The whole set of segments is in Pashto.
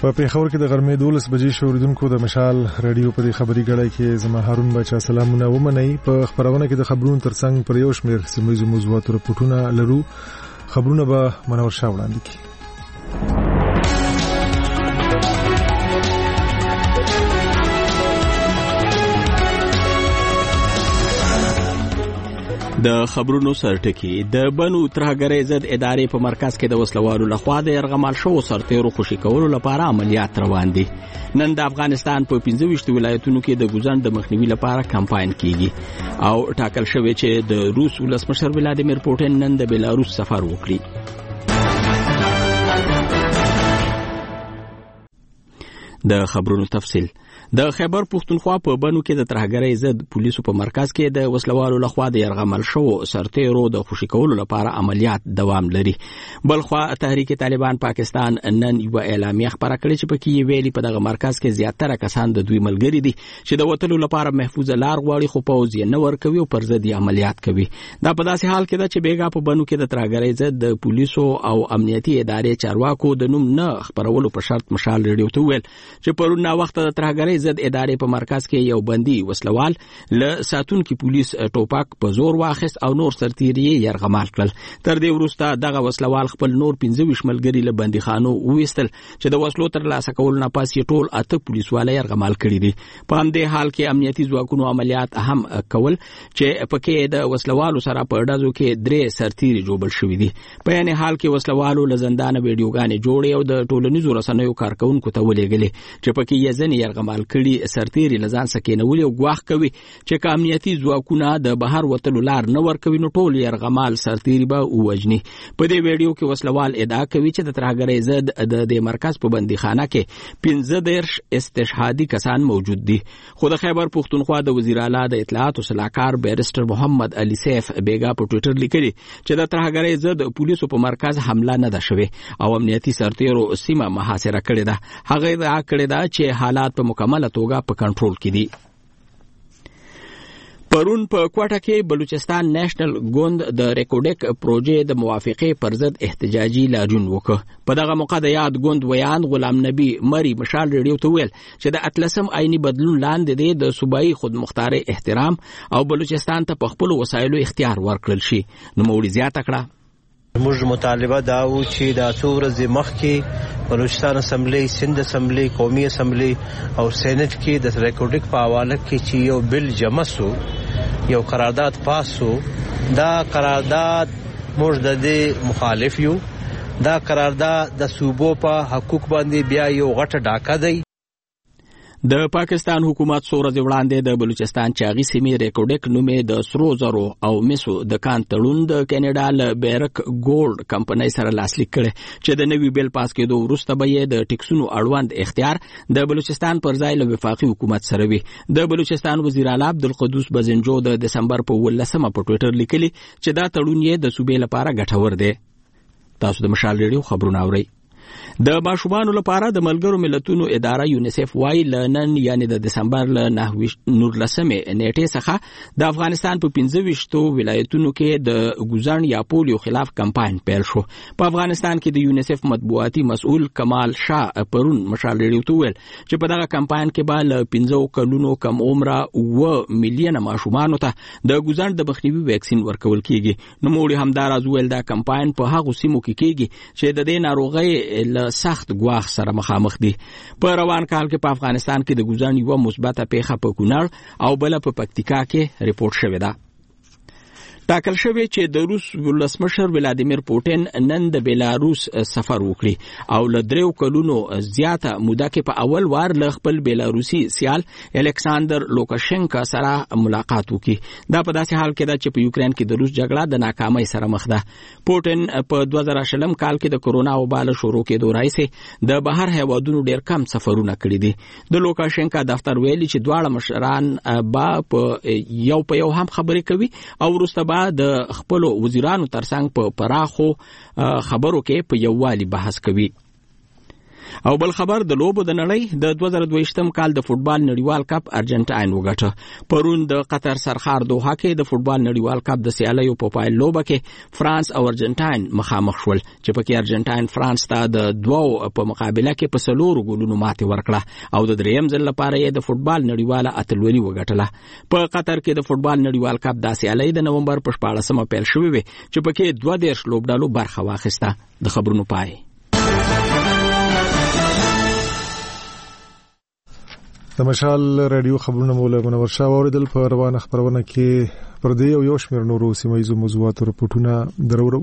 په پیښور کې د غرمې 12 بجې شوریدونکو د مشال رادیو په خبري غړای کې زما هارون بچا سلامونه ومني. په خبرونه کې د خبرونو ترڅنګ پر یو شمېر سیمه موضوعات راپورټونه لرو. خبرونه به منور شاه وړاندې کړي. د خبرونو سرټکی د بنو ترهګرۍ ضد ادارې په مرکز کې د وسلوالو لخوا د يرغمال شو سرتیرو خوشي کولو لپاره عملیات روان دي. نن د افغانستان په 25 ولایتونو کې د ګوزند د مخنیوي لپاره کمپاین کیږي او ټاکل شوی چې د روس ولسمشر ولادیمیر پوټین نن د بیلاروس سفر وکړي. د خبرونو تفصیل. د خیبر پختونخوا په بنو کې د ترهګرۍ ضد پولیسو په مرکز کې د وسلوالو لخوا د يرغمل شو سرتیرو د خوشي کولو لپاره عملیات دوام لري. بلخوا تحریک طالبان پاکستان نن یو اعلامیه خبره کړې چې پکې ویلي په دغه مرکز کې زیاتره کسان د دوی ملګری دي چې د وټلو لپاره محفوظ لار غواړي خو پوز یې نه ورکوي او پر ضد عملیات کوي. دا په داسې حال کې ده چې بیګا په بنو کې د ترهګرۍ ضد د پولیسو او امنیتي ادارې چارواکو د نوم نه خبرولو په شرط مشال ریډیو ته ویل چې پرون وخت د ترهګرۍ ضد ادارې په مرکز کې یو بندي وسلوال له ساتونکو پولیس ټوپک په زور واخیست او نور سرتیري يرغمال کړل. تر دې وروسته دغه وسلوال خپل نور 15 ملګري له بنديخانو وېستل چې د وسلو تر لاسه کول نه پاس یې ټول 8 پولیسوال يرغمال کړي دي. په همدې حال کې امنیتي ځواکونو عملیات هم کول چې پکې د وسلوالو سره په ډازو کې 3 سرتیري جوړل شوې دي. په یعنی حال کې وسلوالو له زندان ویډیوګانې جوړې او د ټولنیزو رسنیو کارکونکو ته ولېږلې چې پکې یې ځنې يرغمال کړي سرتیري لزان سکینولي او غواخ کوي چې امنیتي ځواکونه د بهر وتلو لار نه ورکوي نو ټول يرغمال سرتیري به ووجني. په دې ویډیو کې وسلوال ادعا کوي چې د ترهګرۍ ضد د مرکز په بندیخانه کې 15 استشهادي کسان موجود دي. خو د خیبر پختونخوا د وزیر اعلی د اطلاعات او صلاحکار بیرستر محمد علي سیف بیګا په ټوئیټر لیکلي چې د ترهګرۍ ضد پولیسو په مرکز حمله نه ده شوې او امنیتي سرتیرو سیمه محاصره کړې ده. هغه ادعا کړې ده چې حالات په مکمله توګه په کنټرول کې دي. پرون په کوټه کې بلوچستان نېشنل ګوند د ریکورډک پروژې د موافقې پر ضد احتجاجي لاریون وکړ. په دغه موقع د یاد ګوند ویان غلام نبی مری مشال ریډیو ته ویل چې د اتلسم آئینی بدلون لاندې د صوبایي خودمختاري احترام او بلوچستان ته په خپل وسایلو اختیار ورکړل شي. نو موږ زیاته کړه موږ مطالبه دا و چې د څو ورځې مخکې بلوچستان اسمبلی، سند اسمبلی، قومي اسمبلی او سینټ کې د ریکورډک په حواله کې چې یو بل جمع سو، یو قرارداد پاسو. دا قرارداد موږ د دې مخالف یو. دا قرارداد د صوبو په حقوق باندې بیا یو غټه ډاکه دی. د پاکستان حکومت څو ورځې وړاندې د بلوچستان چاغي سیمې ریکورډک نومې د سرو زرو او مسو د کان تړون د کینیډا له بیرک ګولډ کمپنۍ سره لاسلیک کړي چې د نوي بیل پاس کېدو وروسته به یې د ټیکسونو اړوند اختیار د بلوچستان پر ځای له وفاقي حکومت سره وي. د بلوچستان وزیر اعلی عبدالقدوس بزنجو د دسمبر په 18 په ټوئیټر لیکلي چې دا تړون یې د صوبې لپاره ګټور دی. تاسو د مشال ریډیو خبرونه اورئ. د ماشومانو لپاره د ملګرو ملتونو اداره یونیسف وايي لنن یعنی د دسمبر ل 19 نیټې څخه د افغانستان په 15 ولایتونو کې د ګوزن یا پولیو خلاف کمپاین پیل شو. په افغانستان کې د یونیسف مطبوعاتي مسؤل کمال شاه پرون مشال ریډیو ته ویل چې په دغه کمپاین کې به ل 15 کلونو کم عمره 1 میلیونه ماشومانو ته د ګوزن د مخنیوي ویکسین ورکول کیږي. نو موږ همدارز ویل دا کمپاین په هغه سیمو کې کیږي چې د دې ناروغۍ له سخت ګواښ سره مخامخ دي. په روان کال کې په افغانستان کې د ګوزن یو مثبته پیښه په کونړ او بل په پکتیکا کې ریپورت شوې ده. ټاکل شوی چې د روس ولسمشر ولادیمیر پوټین نن د بیلاروس سفر وکړي او له 3 کلونو زیاته موده کې په اول وار له خپل بیلاروسي سیال الکساندر لوکاشنکا سره ملاقات وکړي. دا په داسې حال کې ده چې په یوکرين کې د روس جګړه د ناکامۍ سره مخ ده. پوټین په 2020 کال کې د کورونا وبال شروع کېدو راځي د بهر هیوادونو ډېر کم سفرونه کړي دي. د لوکاشنکا دفتر ویلي چې دواړه مشران با په یو هم خبرې کوي او وروسته د خپل وزیرانو ترڅنګ په پراخو خبرو کې په یووالي بحث کوي. او بل خبر د لوبو د نړۍ د 2022م کال د فوتبال نړیوال کپ ارجنټاین وګټه. پرون د قطر سرخار دوحه کې د فوتبال نړیوال کپ د سیالیو په پایل لوبه کې فرانس او ارجنټاین مخامخ شول چې پکې ارجنټاین فرانس ته د 2 په مقابله کې په 4 ګولونو ماتې ورکړه او د دریم ځل لپاره یې د فوتبال نړیواله اتلولي وګټله. په قطر کې د فوتبال نړیوال کپ د سیالۍ د نومبر په 14مه پیل شوې وي چې پکې 22 لوبډالو برخه واخیسته. د خبرونو پای. د مشال رادیو خبرونه مولا منور شاه اوریدل. په روانه خبرونه کې پر دې یو شمېر نورو سیمه ییزو موضوعاتو رپورټونه درورو.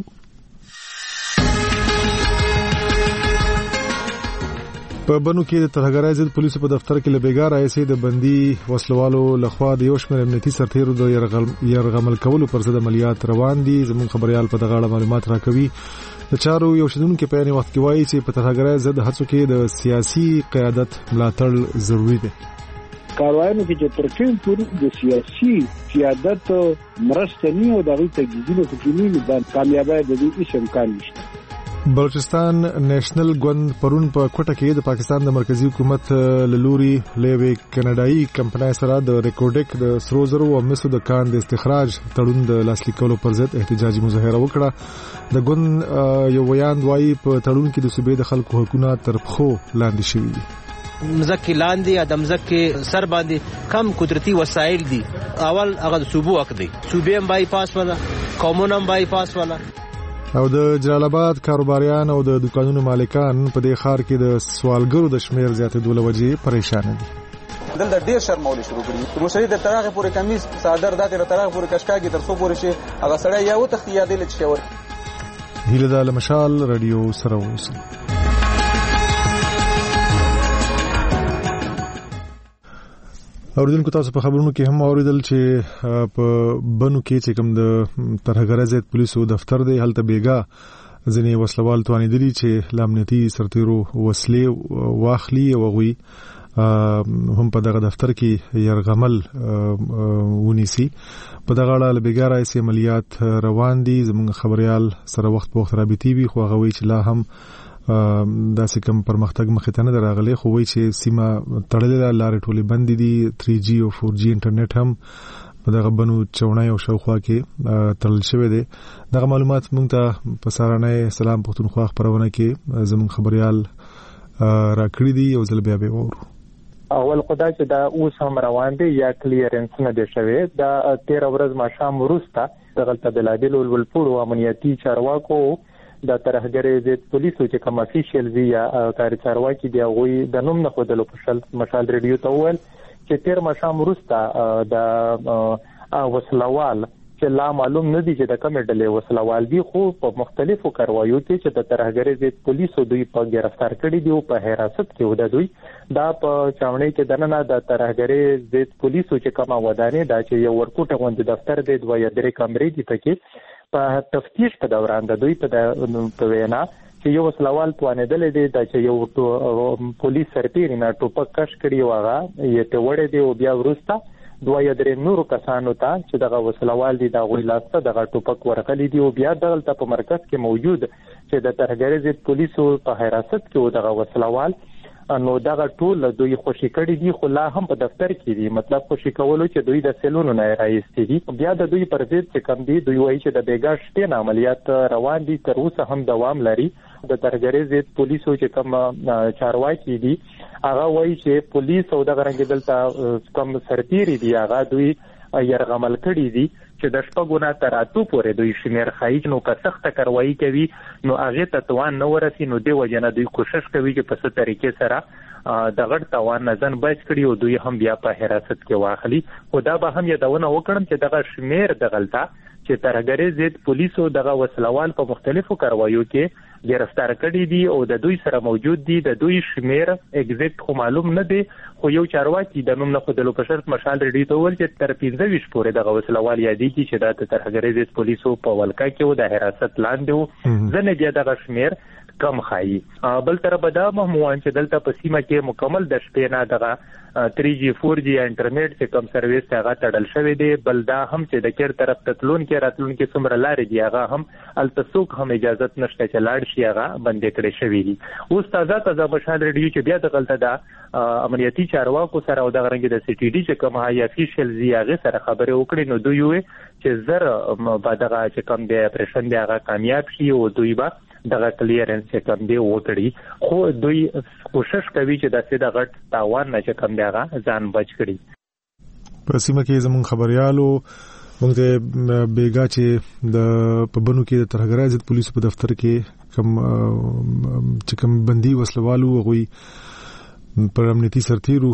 په بنو کې د ترهګرۍ ضد پولیسو په دفتر کې لبېګار ایسي د بندي وسلوالو لخوا د یو شمېر امنیتي سرتیرو د يرغمل کولو پر ضد عملیات روان دي. زموږ خبريال په دغه اړه معلومات راکوي. د چارو یو شیدونکو په یوه وخت کې وایي چې په ترهګرۍ ضد هڅو کې د سیاسي قیادت ملاتړ ضروری دی. کاروانو کې چې ترڅو پورې د سیاسي قیادت مرسته نه او دغه تجدید حکومتي د کامیابی د دې امکان نشته. بلوچستان نېشنل ګوند پرون په کوټه کې د پاکستان د مرکزی حکومت لوري لوي کینیډایي کمپنۍ سره د ریکورډک د سرو زرو او مسو د کان د استخراج تړون د لاسلیکولو پر ضد احتجاجي مظاهره وکړه. د ګوند یو ویاند وايي په تړون کې د صوبې د خلکو حقوقونه تر پخو لاندې شوي دي. مزکی لاندې ادم زکی سر باندې کم قدرتي وسایل دي. اول هغه صوبو حق دي. صوبې هم بای پاس ولا قومونه هم بای پاس ولا او د جلال آباد کاروباریان او د دکانونو مالکان په دې ښار کې د سوالګرو د شمیر زیاتېدو له وجې پریشان دي. دلته ډیر شرمول شروع کړي. مشري د ترغه پورې کمیس صادر داتې له ترغه پورې کشکاږي تر څو پورې شي هغه سړی یا و تختیا دی لچ شور. هیله د مشال رادیو سره اوسه. اوریدونکو تاسو په خبرونو کې هم اوریدل چې په بنو کې چې کوم د ترهګرۍ ضد پولیسو دفتر دی هلته بیګا ځنې وسلوال توانیدلی چې لامنیتي سرتیرو وسلې واخلي او غوي هم په دغه دفتر کې يرغمل ونیسي. په دغه اړه لبیګا رئیس عملیات روان دي. زموږ خبريال سره وخت په وخت رابطي وي خو غوي چې لا هم داسې کوم پرمختګ مخې ته نه راغلی خو وایي چې سیمه تړلې لارې ټولې بندې دي. 3G او 4G انټرنیټ هم په دغه بنو چونای او شاوخوا کې تړل شوی دی. دغه معلومات موږ ته په سارانه سلام پښتونخوا خبرونه کې زموږ خبريال راکړي دي. یو ځل بیا به وورو. اول خدای چې دا اوس هم روان دي یا کلیرنس نه دي شوی. دا 13 ورځ ماښام وروسته دغه بلادل ولپورو امنیتي چارواکو د ترهګرۍ ضد پولیسو چې کوم افیشل وی یا کار چارواکي دی غوي د نوم نه خودلو په مشال ریډیو ته وویل چې 13 ماښام وروسته د وسلوال چې لا معلوم نه دي چې د کومې ډلې وسلوال دي خو په مختلفو کاروایو کې چې د ترهګرۍ ضد پولیسو دوی په گرفتار کړي دي او په حراست کې ودا دوی دا په چاونۍ کې دننه د ترهګرۍ ضد پولیسو چې کومه ودانې دا چې یو ورکوټه غوندي دفتر دی 2-3 کمرې دي پکې په تفتیش په دوران د دوی په وینا چې یو وسلوال توانیدل دي چې یو پولیس سرتیر نه ټوپک کش کړی وغه یې ته وړې دی او بیا ورسته 2-3 نورو کسانو ته چې دغه وسلوال دي دا غوي لاسته دغه ټوپک ورغلي دي او بیا دلته په مرکز کې موجود چې د ترهګرۍ ضد پولیسو په حراست کې دغه وسلوال نو دغه ټول دوی خوشی کړي دي خو لا هم په دفتر کې دي. مطلب خوشی کولو چې دوی د سیلونو نه راځي دي. بیا د دوی پر ضد چې کم دي دوی وایي چې د بیګا شته عملیات روان دي تر اوسه هم دوام لري. د ترهګرۍ ضد پولیسو چې کوم چارواکي دي هغه وایي چې پولیس او د غرنګ دلته کوم سرتیری دي هغه دوی يرغمل کړي دي چې د شپږونه تر اتو پورې دوی شمیر خایج نو که سخت کاروایی کوي نو هغه ته توان نه ورسي نو دی وجنه دوی کوشش کوي چې په څه طریقې سره د غړ توان نه ځن بچ کړي او دوی هم بیا په حراست کې واخلي. خو دا به هم یادونه وکړم چې دغه شمیر د غلطه چې ترهګرۍ ضد پولیسو دغه وسلوال په مختلفو کاروایو کې گرفتار کړي دي او د دوی سره موجود دي. د دوی شمیر ایگزیکټ خو معلوم نه دی خو یو چارواکي د نوم نه خودلو په شرط مشال ریډیو ته ویل چې تر 15 پورې دغه وسلوال یادي کی چې د ترهګرۍ ضد پولیسو په ولکه کې و د حراست لاندې و. ځنه بیا دغه شمیر کم خایي. بل طرف دا مهموان چې دلته په سیمه کې مکمل د شپې نه دغه 3G 4G انټرنیټ چې کوم سرویس هغه تړل شوی دی. بل دا هم چې د کیر طرف ته تلون کې راتلون کې څومره لارې دی هغه هم التسوق هم اجازه نشته چې لاړ شي هغه بندې کړې شوی دي. اوس تازه مشال ریډیو چې بیا د غلطه دا امنیتي چارواکو سره او د غرنګ د سی ټي ډي چې کوم هاي افیشل زیاغه سره خبرې وکړي نو دوی وي چې زر بعدغه چې کوم دی اپریشن دی هغه کامیاب شي او دوی به دغه کلیرنس چې کوم دی وکړي خو دوی کوشش کوي چې د سیده غټ تاوان نه چې کوم دی هغه ځان بچ کړي. په سیمه کې زمون خبريالو موږ ته بیګا چې د پبنو کې د ترهګرای ضد پولیسو په دفتر کې کوم بندي وسلوالو غوي پر امنیتي سرتیرو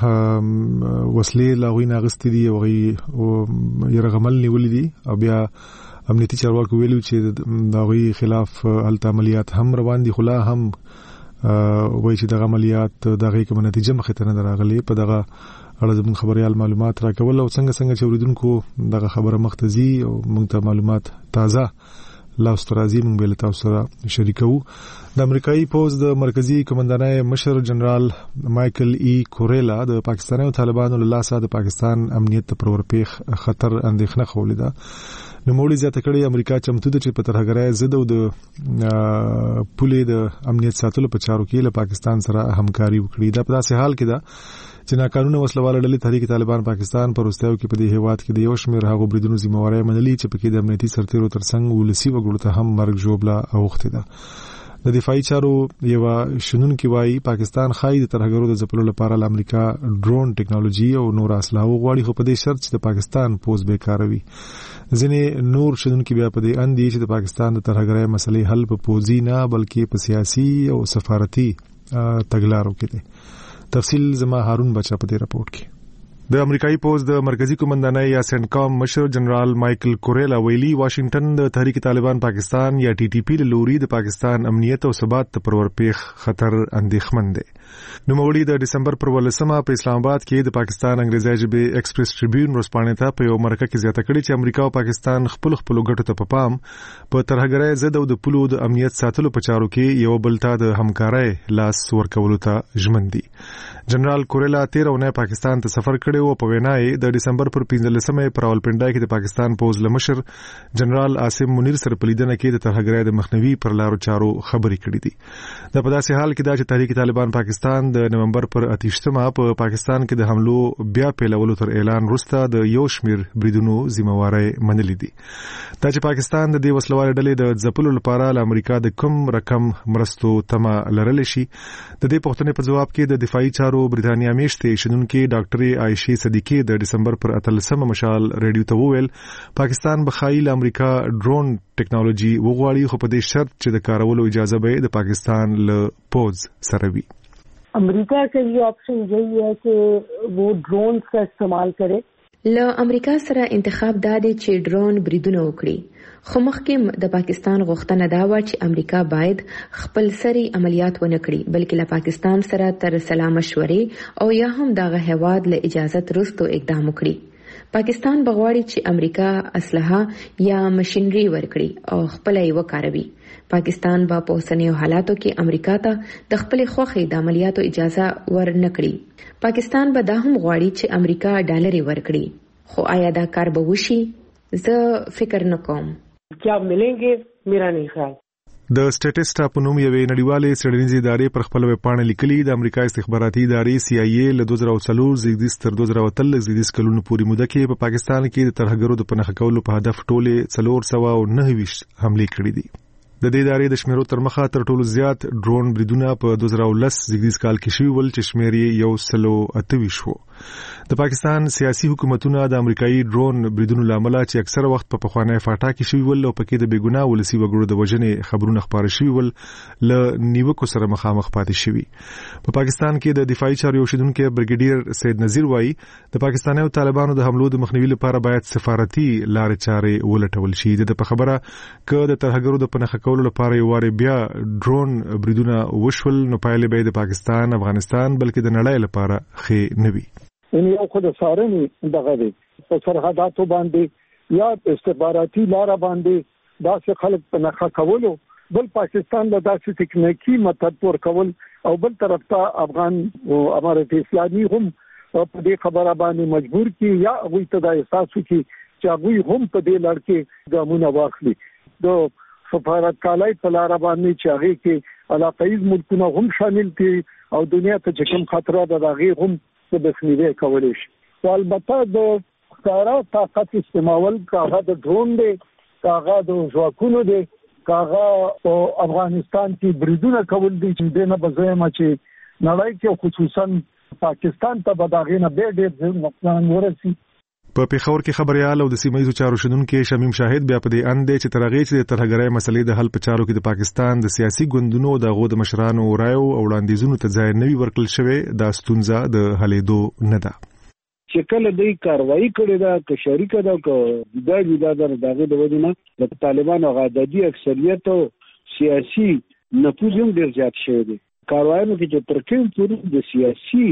وسلې لاغوي ناغستې دي او يرغمل نیولې دي او بیا امنیتي چارواکو ویلو چې دغه خلاف الته عملیات هم روان دي خلا هم وایي چې دغه عملیات دغه کوم نتیجه مخ ته نه راغلي په دغه اړه زموږ خبريال معلومات راکول او څنګه چې اوریدونکو دغه خبره مختزي او موږ ته معلومات تازه لاسترازي موږ به تاسو سره شریکو. د امریکایي پوز د مرکزی کمانډانای مشر جنرال مایکل ای کوریلا د پاکستان او طالبانو له لاسه د پاکستان امنیت پر ورپیخ خطر اندېښنه خولیده. نو موږ زیاته کړی امریکا چمتو د چې په ترهګرای ضد او د پولې د امنیت ساتلو په چارو کې له پاکستان سره همکاري وکړي. دا په داسې حال کې ده چې ناقانونه وسلواله ډلې تحریک طالبان پاکستان پر وروستیو کې په دې هیواد کې د یو شمېر هغو بریدونو ذمہواري منلي چې پکې د امنیتي سرتیرو ترڅنګ ولسی وګړو ته هم مرګ ژوبله اوښتې ده. د دفاعي چارو یو شنونکي وایي پاکستان خای د ترهګرو د ځپلو لپاره د امریکا ډرون ټیکنالوژي او نور اسلحه غواړي خو په دې شرط چې د پاکستان پوز به کاروي. ځینې نور شنونکي بیا په دې اندي چې د پاکستان د ترهګرۍ مسلې حل په پوزي نه بلکې په سیاسي او سفارتي تګلارو کې دي. تفصیل زما هارون بچا په دې راپورټ کې. د امریکایي پوز د مرکزی کمانډانای یا سنټکام مشر جنرال مایکل کوریلا ویلي واشنگټن د تحریک طالبان پاکستان یا ټي ټي پی له لوري د پاکستان امنیت او ثبات ته پر ورپیخ خطر اندېښمن دی. نو موړي د دسمبر پر 18 په اسلام آباد کې د پاکستان انګریزي ژبه ایکسپریس ټریبیون ورسپانې ته په یو مرکه کې زیاته کړې چې امریکا او پاکستان خپل ګټو ته په پام په ترهګرۍ ضد او د پولو د امنیت ساتلو په چارو کې یو بل ته د همکارۍ لاس ورکولو ته ژمن دي. جنرال کوریلا 13 اونۍ پاکستان ته سفر کړی او په وینا یې د دسمبر پر 15 پر اولپنډای کې د پاکستان پوز لمشر جنرال عاصم منیر سره په لیدنه کې د ترهګرۍ د مخنیوي پر لارو چارو خبرې کړې دي. د په داسې حال کې دا چې تحریک طالبان پاکستان د نومبر پر 28 په پاکستان کې د حملو بیا پیلولو تر اعلان وروسته د یو شمیر بریدونو ذمہواري منلې دي. دا چې پاکستان د دې وسلوال ډلې د ځپلو لپاره له امریکا د کم رقم مرستو تمه لرل شي د دې پوښتنې په جواب کې د دفاعي چارو برتانیا میشتې شنونکو ډاکټر عائشې صدیقی د دسمبر پر 13 مشال ریډیو ته وویل پاکستان بخایل امریکا ډرون ټیکنالوژي وغواړي خو په دې شرط چې د کارولو اجازه به د پاکستان له پوز سره وي. امریکا کے لیے آپشن یہی ہے کہ وہ ڈرونز کا استعمال کرے. له امریکا سره انتخاب دادی چې ډرون بریدونه وکړي خو مخکې د پاکستان غوښتنه دا و چې امریکا باید خپل سری عملیات ونه کړي بلکې له پاکستان سره تر سلا مشورې او یا هم دغه هواد له اجازه وروسته اقدام وکړي. پاکستان بغواړي چې امریکا اسلحه یا ماشينري ورکړي او خپل یې وکاروي. پاکستان با په اوسنیو حالاتو کې امریکا ته د خپل خوخي د عملیاتو اجازه ورنکړي. پاکستان به دا هم غواړي چې امریکا ډالر ورکړي خو آیا دا کار به وشي؟ زه فکر نکوم. کیا ملنګي میرا نه خیال. د سټیټسټا په نوم یوې نړیوالې څېړنیزې ادارې پر خپل ویبپاڼه لیکلي د امریکا استخباراتي ادارې CIA له 2004 زیږدیز تر 2013 زیږدیز کلونو پورې موده کې په پاکستان کې د ترهګرو د پناه کولو په هدف ټولې 429 حملې کړې دي. د دې ادارې د شمیرو تر مخه تر ټولو زیات ډرون بریدونه په 2010 زیږدیز کال کې شوي ول چې شمیر یې 128 شو. د پاکستان سیاسي حکومتونه د امریکایي ډرون بریدونو لامل چې اکثره وخت په پخوانی فاټا کې شوي ول او پکې د بیګناه ولسی وګړو د وژنې خبرونه خبره شوي ول ل نیوکو سره مخامخ پاتې شوي. په پاکستان کې د دفاعي چارو شیدونکو برګیډیر سید نذیر وایي د پاکستاني او طالبانو د حملو د مخنیوي لپاره باید سفارتي لارې چارې ولټول شي. د خبره ک د ترهګرو د پناه کولو لپاره یو واره بیا ډرون بریدونه وشول نو پایلې به د پاکستان افغانستان بلکې د نړۍ لپاره ښه نه وي. ان یو خو د سارنې دغه دی په سرحداتو باندې یا استخباراتي لار باندې دا څه خلک په نخښه کولو بل پاکستان له داسې تکنیکی مدد ورکول او بل طرف ته افغان او امارت اسلامي هم په دې خبره باندې مجبور کی یا هغه ته د احساس کی چې هغه هم په دې لړ کې ګامونه واخلي د سفارتکالۍ په لار باندې چې هغه کې علاقايي ملکونه هم شامل دي او دنیا ته چې کوم خطر ده هغه هم د بخنیوي کولای شي. البته د کارا طاقت استعمال کاغه د ډرون دی کاغه د ځواکونو دی کاغه په افغانستان کې بریدونه کول دي چې دنه بځایما چې نړۍ کې خصوصا پاکستان ته بداغینه به ډېر نقصان ورسي. په پیښور کې خبريال او د سیمایي چارو شندونکو شمیم شاهد بیا په دې اند چې ترغه چې ترهګرای مسلې د حل په چارو کې د پاکستان د سیاسي ګوندونو د غو د مشرانو رایو او وړاندیزونو ته ځای نوي ورکل شوی د ستونزه د حلېدو نه ده. چې کله دوی کاروایی کړې ده که شریک ده که جدا دغه د ودونه د طالبانو غادي اکثریت او سیاسي نفوذ هم ډیر زیات شوی دی. کاروایانو کې چې ترکیم پورې د سیاسي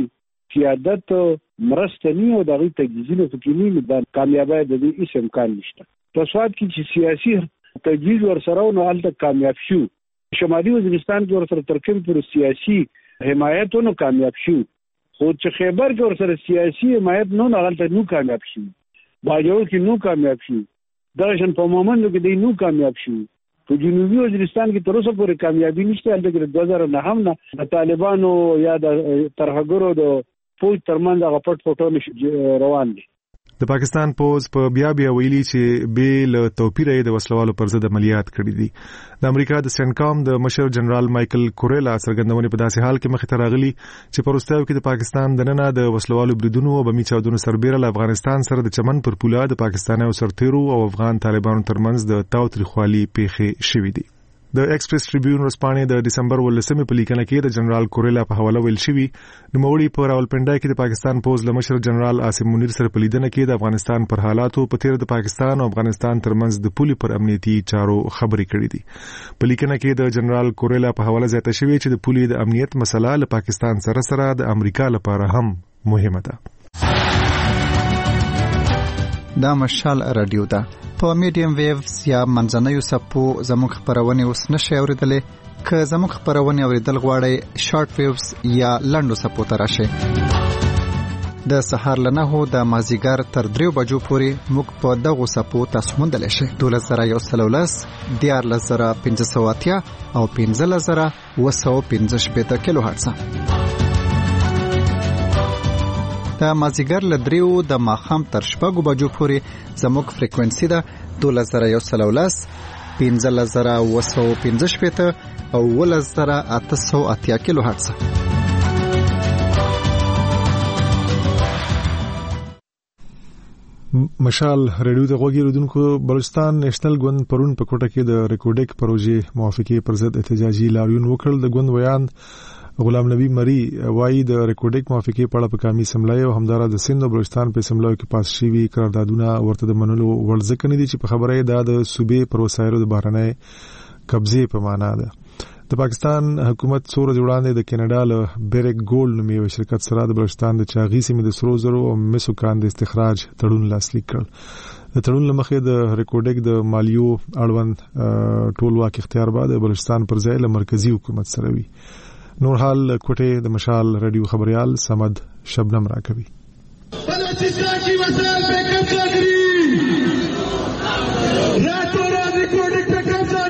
قیادت مرستنی او دغه تجهیزونه فکرینی د کامیابی د دې هیڅ امکان نشته. په سواد کې چې سیاسي تجهیز ورسره او حالت کامیاب شو شمالي وزیرستان کې ورسره ترکیم پورې سیاسي حمایتونو کامیاب شو خو چې خیبر کې ورسره سیاسي حمایت نه غلطه نو کامیاب شي باجوړ کې نو کامیاب شي درشن په مومندو کې دی نو کامیاب شي په جنوبي وزیرستان کې تر اوسه پورې کامیابی نشته. د 2009 نه د طالبانو یا د ترهګرو د فوج ترمنځ هغه پټ فوټو روان دي. د پاکستان پوز په بیا ویلي چې بیل توپیر د وسلوالو پر ضد عملیات کړي دي. د امریکا د سنټکام د مشر جنرال مایکل کوریلا څرګندونه په داسې حال کې مخ ته راغلي چې په وروستیو کې د پاکستان دننه د وسلوالو بریدونو او بمی چاودنو سربېره افغانستان سره د چمن پر پوله د پاکستاني سرتیرو او افغان طالبانو ترمنځ د تاوتریخوالي پیښې شوې دي. د ایکسپریس ټریبیون ورسپانې د دسمبر 18 په لیکنه کې د جنرال کوریلا په حواله ویل شوی نوموړي په راولپنډای کې د پاکستان پوز لمشر جنرال عاصم منیر سره په لیدنه کې د افغانستان پر حالاتو په تیر د پاکستان او افغانستان ترمنځ د پولي پر امنیتي چارو خبرې کړې دي. په لیکنه کې د جنرال کوریلا په حواله زیاته شوی چې د پولي د امنیت مسله له پاکستان سره د امریکا لپاره هم مهمه ده. دا مشال رادیو ده په میډیم ویوز یا منځنیو سپو زموږ خبرونه اوس نشي اوریدلې که زموږ خبرونه اوریدل غواړئ شارټ ویوز یا لنډو سپو ته راشئ. د سهار له 9 د مازیګر تر 3 بجو پورې موږ په دغو سپو تاسو موندلی شئ. 12113 14580 او 15715 کیلو هرتز. د مازیګر له 3 د ماښام تر 6 بجو پورې زموږ فریکوئنسي ده 12113 15715 او 11880 کیلو هرتز. مشال ریډیو د غوږی ردونکو بلوچستان نېشنل ګوند پرون په کوټه کې د ریکورډیک پروژې موافقه پر ضد احتجاجي لاریون وکړ. د ګوند ویان غلام نبی مری وایي د ریکورډیک موافقه په اړه په کامي سملای او همدارا د سند او بلوچستان په سملای کې پاس شوی قراردادونه ورته د منلو ورځ کني دي چې په خبره ده د صوبې پر وسایلو د بهرنۍ قبضې په معنا ده. د پاکستان حکومت څوره وړاندې د کینیډا له بیرک ګولډ نومي شرکت سره د بلوچستان د چاغي سیمې د سرو زرو او مسو کان د استخراج تړون لاسلیک کړ. د تړون لمخې د ریکورډیک د مالیو اړوند ټول واک اختیار بعد د بلوچستان پر ځای له مرکزی حکومت سره وي. نور حال کوټه د مشال رادیو خبريال سمد شبنم راکوي. بلوچستان کی وسائل पे कब्जा करी रातों रात रिकॉर्डिंग पे कब्जा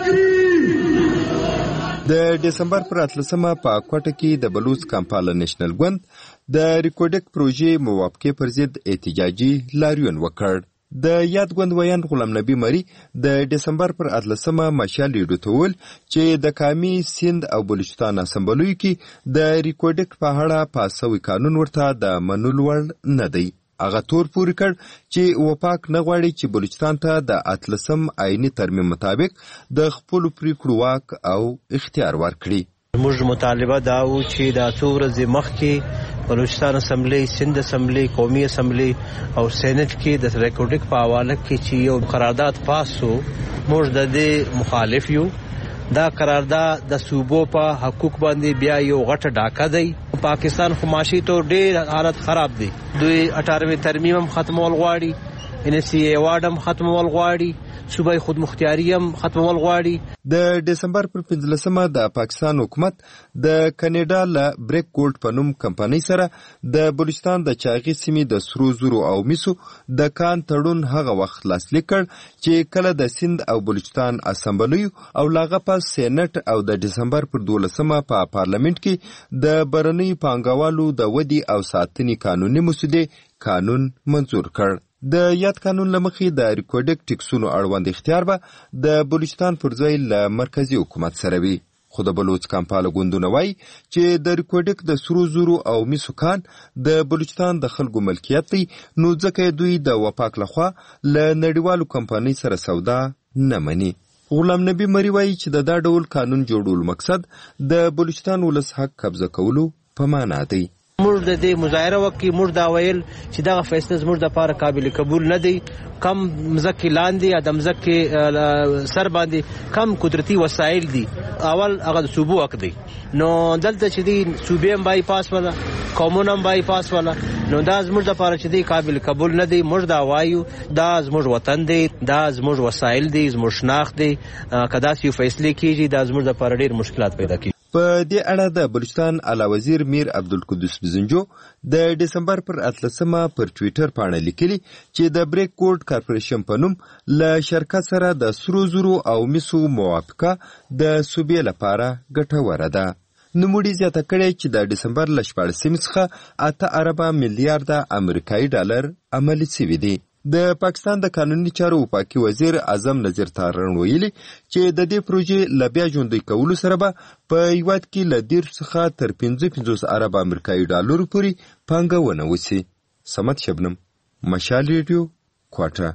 करी. د دسمبر پر 13 په کوټه کې د بلوچ کمپاله نېشنل ګوند د ریکورډیک پروژې موافقه پر ضد احتجاجي لاریون وکړ. د یاد ګوند ویان غلام نبی مری د دسمبر پر 13 مشال ډوتول چې د کامی سند او بلوچستان اسمبلی کې د ریکورډیک په اړه پاسوي قانون ورته د منلو ور نه دی. هغه تور پوری کړ چې وپاک نه غواړي چې بلوچستان ته د 13 آئینی ترمیم مطابق د خپل پریکړو واک او اختیار ورکړي. موږ مطالبه دا و چې د څو ورځې مخکې بلوچستان اسمبلی، سند اسمبلی، قومي اسمبلی او سینټ کې د ریکورډیک په حواله کې چې یو قرارداد پاس شو موږ د دې مخالف یو. دا قرارداد د صوبو په حقوق باندې بیا یو غټه ډاکه دی. پاکستان خو معاشي ته ډېر حالت خراب دی. دوی 18 ترمیم هم ختمول غواړي NSCA ایوارډ هم ختمول غواړي، صوبایي خودمختیاري هم ختمول غواړي. د دسمبر پر 15مه د پاکستان حکومت د کاناډا له بریک ګولډ په نوم کمپنۍ سره د بلوچستان د چاغي سیمې د سرو زرو او مسو د کان تړون هغه وخت لاسلیک کړ چې کله د سند او بلوچستان اسمبلیو او لاغه په سېنات او د دسمبر پر 12مه په پارلیمنت کې د برنۍ پانګوالو د ودی او ساتنې قانوني مسودې قانون منظور کړ. د یاد قانون لمخې د ریکورډک ټیکسونو اړوند اختیار به د بلوچستان پر ځای له مرکزی حکومت سره وي. خو د بلوچ کمپاله ګوندونه وایي چې د ریکورډک د سرو زرو او مسو کان د بلوچستان د خلکو ملکیت دی، نو ځکه دوی د وپاک لخوا له نړیوالو کمپنۍ سره سودا نه مني. غلام نبی مری وایي چې د دا ډول قانون جوړولو مقصد د بلوچستان ولس حق قبضه کولو په معنا دی. موږ د دې مظاهره وکړو، موږ دا ویل چې دغه فیصله زموږ لپاره قابل قبول نه دی. کم مزکه لاندې ادم زکه سر باندې کم قدرتي وسایل دي، اول هغه صوبو حق دی. نو دلته چې دی صوبې هم بای پاس ولا قومونه هم بای پاس ولا، نو دا زموږ لپاره چې دی قابل قبول نه دی. موږ دا وایو دا زموږ وطن دی، دا زموږ وسایل دي، زموږ شناخت دی. کدا چې فیصله کیږي دا زموږ لپاره ډیر مشکلات پیدا کوي. په دې اړه د بلوچستان اعلی وزیر میر عبدالقدوس بزنجو د دسمبر پر 13مه پر ټویټر باندې لیکلي چې د بریک ګولډ کارپوریشن په نوم له شرکت سره د سرو زرو او مسو موافقه د صوبې لپاره ګټوره ده. نوموړي زیاته کړې چې د دسمبر له 14 څخه 8 اربه میلیارډ امریکایي ډالر عملي شوي دي. د پاکستان د قانوني چارو وپاکي وزیر اعظم نذیر تارڼ ویلي چې د دې پروژې له بیا ژوندۍ کولو سره به په هیواد کې له 10 څخه تر 55 ارب امریکایي ډالرو پورې پانګونه وشي. صمد شبنم، مشال ریډیو، کوټه.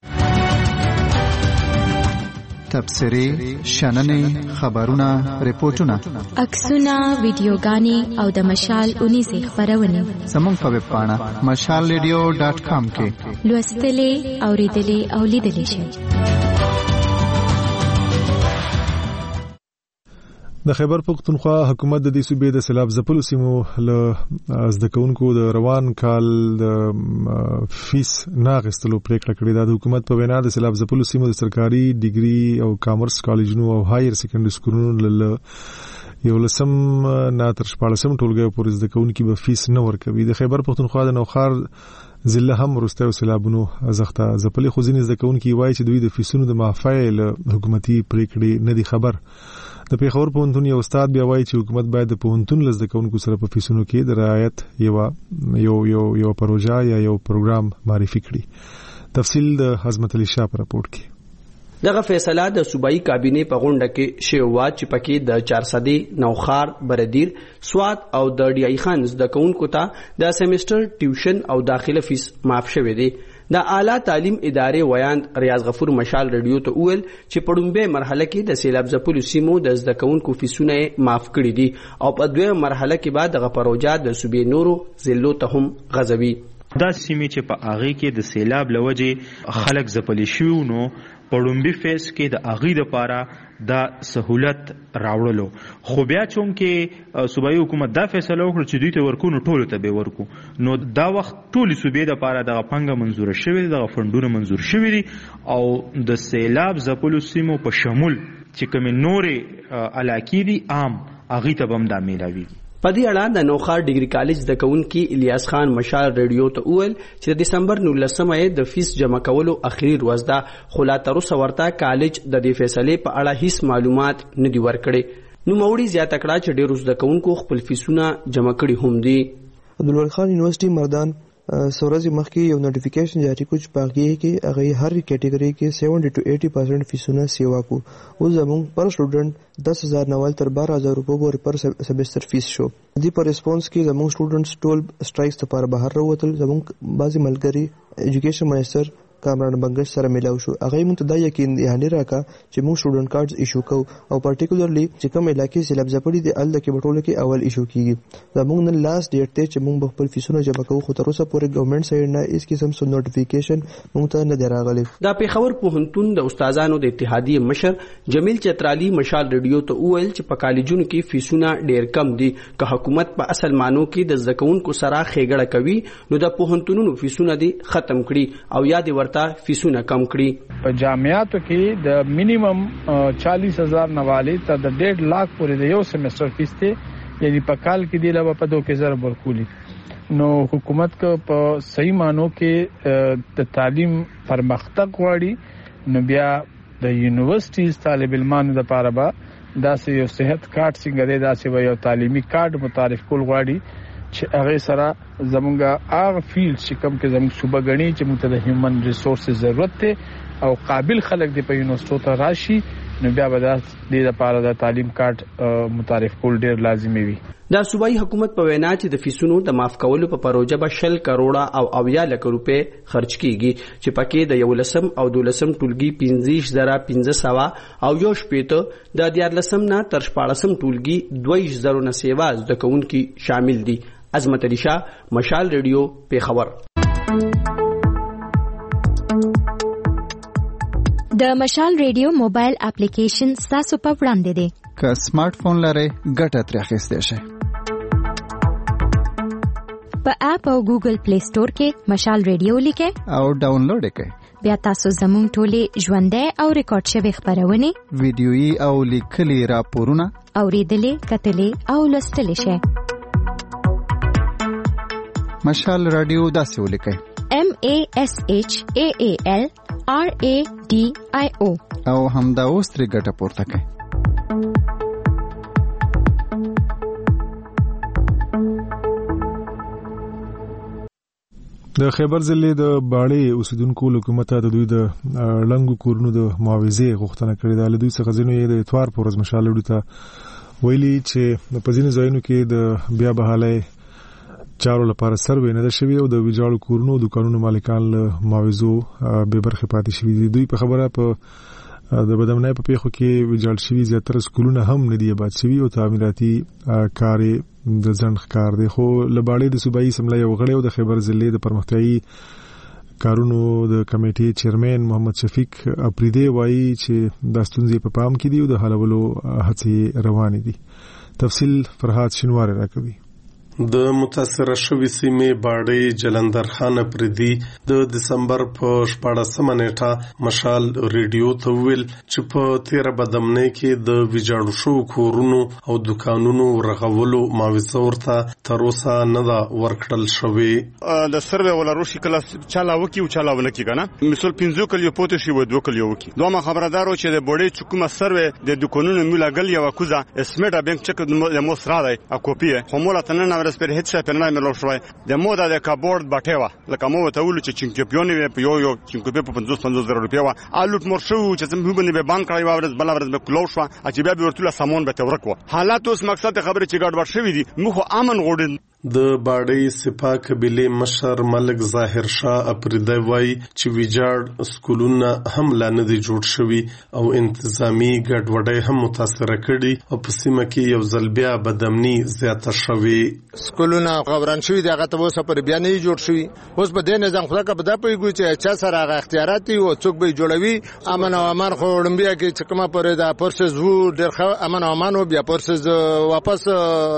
تبصرې، شننې، خبرونه، ریپورتونه، عکسونه، ویډیوګانې او د مشال اونیزې خبرونه زموږ په ویب پاڼه mashalradio.com کې لوستلې، اوریدلې او لیدلې شئ. د خیبر پختونخوا حکومت د دې صوبې د سیلاب ځپلو سیمو له زده کوونکو د روان کال د فیس ناغستلو پریکړه کړې ده. د حکومت په وینا د سیلاب ځپلو سیمو د سرکاري ډیګري او کامرس کالجونو او هایر سیکنډري سکولونو له 11 نه تر 14 ټولګیو پورې زده کوونکي به فیس نه ورکوي. د خیبر پختونخوا د نوخار ضلع هم وروستیو سیلابونو زخته ځپلې، خو ځینې زده کوونکي وایي چې دوی د فیسونو د معافۍ له حکومتي پریکړې نه دي خبر. د پیښور پوهنتون یو استاد بیا وایي چې حکومت باید د پوهنتون له زده کوونکو سره په فیسونو کې د رعایت یو پروژه یا یو پروګرام معرفي کړي. تفصیل د حزمت علي شاه په راپورټ کې. دغه فیصله د صوبایي کابینې په غونډه کې شوې وه چې پکې د 400 نوخار، بردیر، سوات او د ډیای خان زده کوونکو ته د سیمستر ټیوشن او داخله فیس معاف شوی دی. د اعلی تعلیم ادارې ویاند ریاض غفور مشال رادیو ته وویل چې په لومړۍ مرحله کې د سیلاب ځپلو سیمو د زده کوونکو فیسونه معاف کړي دي او په دویمه مرحله کې به دغه پروژه د صوبې نورو ضلعو ته هم غځوي. دا سیمې چې په هغې کې د سیلاب له وجې خلک ځپلي شوي نو په لومړي فیز کې د هغې دپاره دا سهولت راوړلو، خو بیا چونکې صوبایي حکومت دا فیصله وکړه چې دوی ته ورکو نو ټولو ته به ورکو، نو دا وخت ټولې صوبې دپاره دغه پانګه منظوره شوې دي، دغه فنډونه منظور شوي دي او د سیلاب ځپلو سیمو په شمول چې کومې نورې علاقې دي عام هغې ته به هم دا میلاویږي. په دې اړه د نوخار ډیګري کالج زده کوونکي الیاس خان مشال رادیو ته وویل چې د دسمبر 19مه د فیس جمع کولو اخري ورځ ده، خو لا تر اوسه ورته کالج د دې فیصلې په اړه هیڅ معلومات نه دي ورکړي. نوموړي زیاته کړه چې ډېرو زده کوونکو خپل فیسونه جمع کړي هم دي. عبدالولی خان یونیورسيټي مردان سورزي مخکې یو نوټیفیکیشن جاری کړ چې په هغې کې هغه هر کیټګري کې 70 to 80% فیسونه سیوا کو. اوس زموږ پر سټوډنټ 10,000 نوال تر 12,000 روپو پورې پر سمستر فیس شو. دې په ریسپونس کې زموږ سټوډنټس ټول سټرایکس لپاره بهر راوتل. زموږ بعضي ملګري ایجوکیشن منسٹر کامران بنگش سره ملاو شو. هغه مونږ ته دا یقین دهاني راکا چې موږ سټوډنټ کارډز ایشو کوو او پارټیکولرلی چې کوم علاقې سیلاب ځپلي دي ال کې بټوله کې اول ایشو کیږي. زموږ نن لاست ډیټ ته چې موږ خپل فیسونه جمع کوو، خو تر اوسه پورې ګورنمنت سایډ نه هیڅ قسم څه نوټیفیکیشن موږ ته نه دی راغلی. دا پیښور پوهنتون د استادانو د اتحادیې مشر جمیل چترالی مشال رادیو ته وویل چې په کالجونو کې فیسونه ډیر کم دي، که حکومت په اصل مانو کې د زده کوونکو سره ښېګړه کوي نو د پوهنتونونو فیسونه دي ختم کړي او یا د ورته ورته فیسونه کم کړي. په جامعاتو کې د مینیمم 40,000 نواله ته د 1.5 لک پورې د یو سیمستر فیس ته یعنی په کال کې دی له په 2,000 ورکولي. نو حکومت کو په صحیح مانو کې د تعلیم پرمختګ غواړي نو بیا د یونیورسيټیز طالب علمانو لپاره به داسې یو صحت کارت څنګه دی داسې یو تعلیمي کارت متعارف کول غواړي چې هغه سره زمونږه هغه فیلډ چې کوم کې زموږ صوبه غني چې موږ ته د هیومن ریسورسز ضرورت ته او قابل خلک دی په یونیورسيټو ته راشي نو بیا به د دې لپاره د تعلیم کارت متعارف کول ډیر لازمي وي. د صوبایي حکومت په وینا چې د فیسونو د معاف کولو په پروژه به 10 کروڑه او 80 لک روپے خرج کیږي چې پکې د 11 او 12 ټولګي 15,500 او یو شپېته د 14 نه تر 14 ټولګي 2,000 نه سیوا د کوونکي شامل دي. عظمت علی شاه، مشال ریډیو، پیښور. د مشال ریډیو موبایل اپلیکیشن تاسو په وړاندې دی. که سمارټ فون لرئ ګټه ترې اخیستی شئ. په اپ او ګوګل پلی سٹور کې مشال ریډیو لیکئ او ډاونلوډ کړئ. بیا تاسو زموږ ټولې ژوندۍ او ریکارډ شوی خبرونه، ویډیويي او لیکلي راپورونه اوریدلې، کتلې او لوستلې شئ. مشال رادیو داسې ولیکئ: MASHAAL RADIO او همدا اوس ترې ګټه پورته کړئ. د خیبر ضلع د باړې اوسیدونکو حکومت ته د دوی د لنګو کورونو د معاوضې غوښتنه کړې ده. له دوی څخه ځینو یې د اتوار په ورځ مشال وړي ته ویلي چې په ځینو ځایونو کې د بیا بحالۍ چارو لپاره سروې نه ده شوې او د ویجاړو کورونو او دوکانونو مالکان له معاوضو بې برخې پاتې شوي دي. دوی په خبره په د بدامنۍ په پیښو کې ویجاړ شوي زیاتره سکولونه هم نه دي آباد شوي او تعمیراتي کار د ځنډ ښکار دی. خو له باړې د صوبایي اسمبلۍ یو غړی او د خیبر ضلع د پرمختیایي کارونو د کمیټې چیرمن محمد شفیق اپریدی وایي چې دا ستونزې په پام کې دي او د حلولو هڅې روانې دي. تفصیل فرهاد شینواری راکوي. د متاثره شوې سیمې باړې جلندر خان اپریدي د دسمبر په 14 نیټه مشال ریډیو ته ویل چې په 13 بدامنۍ کې د ویجاړو شوو کورونو او دکانونو رغولو معاوضه ورته تر اوسه نه ده ورکړل شوې. د سروې ولا روشي کله چاله وکي او چاله ولکي کنه مثال 15 کلیو پوت شي و 2 کلیو وکي. دوه خبردارو چې د بوډۍ چکمه سروې د دکانونو میلاګل یو کوزه اسمیټا بانک چک د موسرا دی ا کوپیه همولا تننه پر هیڅ څه پر نه ملو شوی د مودا د کابورډ باټیوا لکه مو ته ول چې چمپیون وي په یو چمپیون په 50,000 روپیا وا الوت مرشو چې زم هوبنه به بانک کړی و ورځ بل ورځ به کلو شو چې بیا ورتله سامان به تورکو حالات اوس مقصد خبره چې ګډ ور شوی دي مخ امن غوډل. د باړې سپا قبيله مشر ملک ظاهر شاه اپریدی وای چې ویجاړ سکولونه هم لا نه دي جوړ شوي او انتظامی ګډوډۍ هم متاثر کړي او په سیمه کې یو ځل بیا بدامني زیاته شوي. سکولونه غوړان شوي دغه ته اوس پر بیا نه جوړ شوي. اوس په دې نظام خو کا بده پیږي چې چا سره هغه اختیارات او څوک به جوړوي. امن او امان خو ډمبیا کې چې کومه پر د پرسز وو ډېر امن او امان او بیا پرسز واپس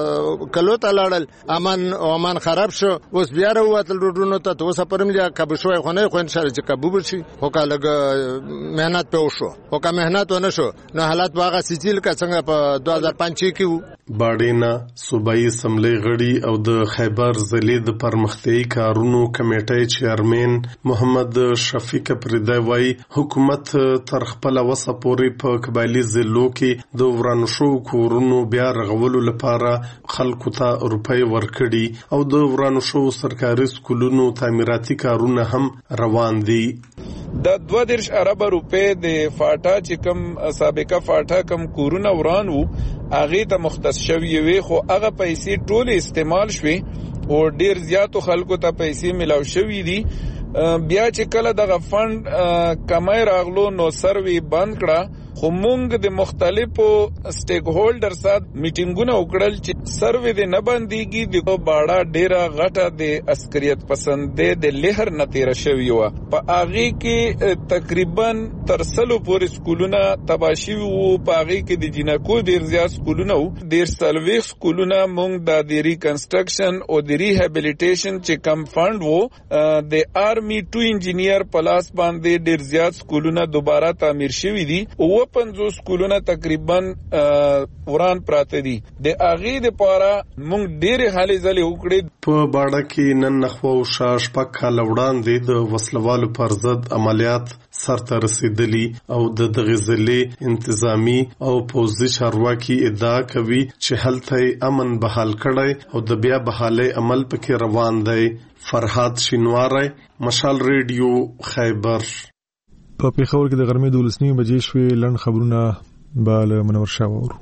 کلو ته لاړل امان او امان خراب شو. اوس بیا راوتل روډونو ته اوس پرم لري کب شوې خو نه خو ان شاء الله چې کابو شي خو کا لګ مهنت په وشو خو کا مهنت ونه شو نو حالات واغه سجل کا څنګه په 2005 کې باډینا صوبایي اسمبلی غړي او د خیبر ضلع د پرمختیایي کارونو کمیټې چیرمن محمد شفیق اپریدی وای حکومت تر خپل وسه پورې په قبایلی ضلعو کې د ورانو شو کورونو بیا رغولو لپاره خلکو ته روپۍ ورکړي او د ورانو شو سرکاري سکولونو تعمیراتي کارونه هم روان دي. د 2.2 ارب روپے د فاټا چې کم سابقه فاټا کم کورونه وران وو هغه ته مختص شوی وي خو هغه پیسې ټول استعمال شوي او ډیر زیاتو خلکو ته پیسې ملاو شوی دي. بیا چې کله دغه فند کمای راغلو نو سروي بند کړه خو موږ د مختلفو سټیک هولډر سره میټینګونه وکړل چې سروې د نه باندېږي د باړه ډیره غټه د عسکریت پسندې د لهر نه تیر شوی و. په هغه کې تقریبا تر 100 پورې سکولونه تباشي وو. په هغه کې د جنکو ډیر زیات سکولونه وو. ډیر سلوي سکولونه موږ د ریکنسټرکشن او د ریهابیلیټیشن چې کم فند وو د آرمی 2 انجینیر پلاس باندې ډیر زیات سکولونه دوباره تعمیر شوي دي او 50 سکولونه تقریبا وران پراته دي. د اغه د پاره موږ ډیر حالې ځلې وکړې. په باړه کې نن نخو او شاش پک لوړاندې د وسلوالو پر ضد عملیات سرته رسیدلی او د دغه ضلع انتظامی او پوځي چارواکي ادعا کوي چې هلته امن بحال کړي او د بیا بحالي عمل پکې روان دی. فرحات شینواری، مشال ریډیو، خیبر. په پیښور کې د غرمې 12 بجې شوې. لړن خبرونه به له منور شاه وورو.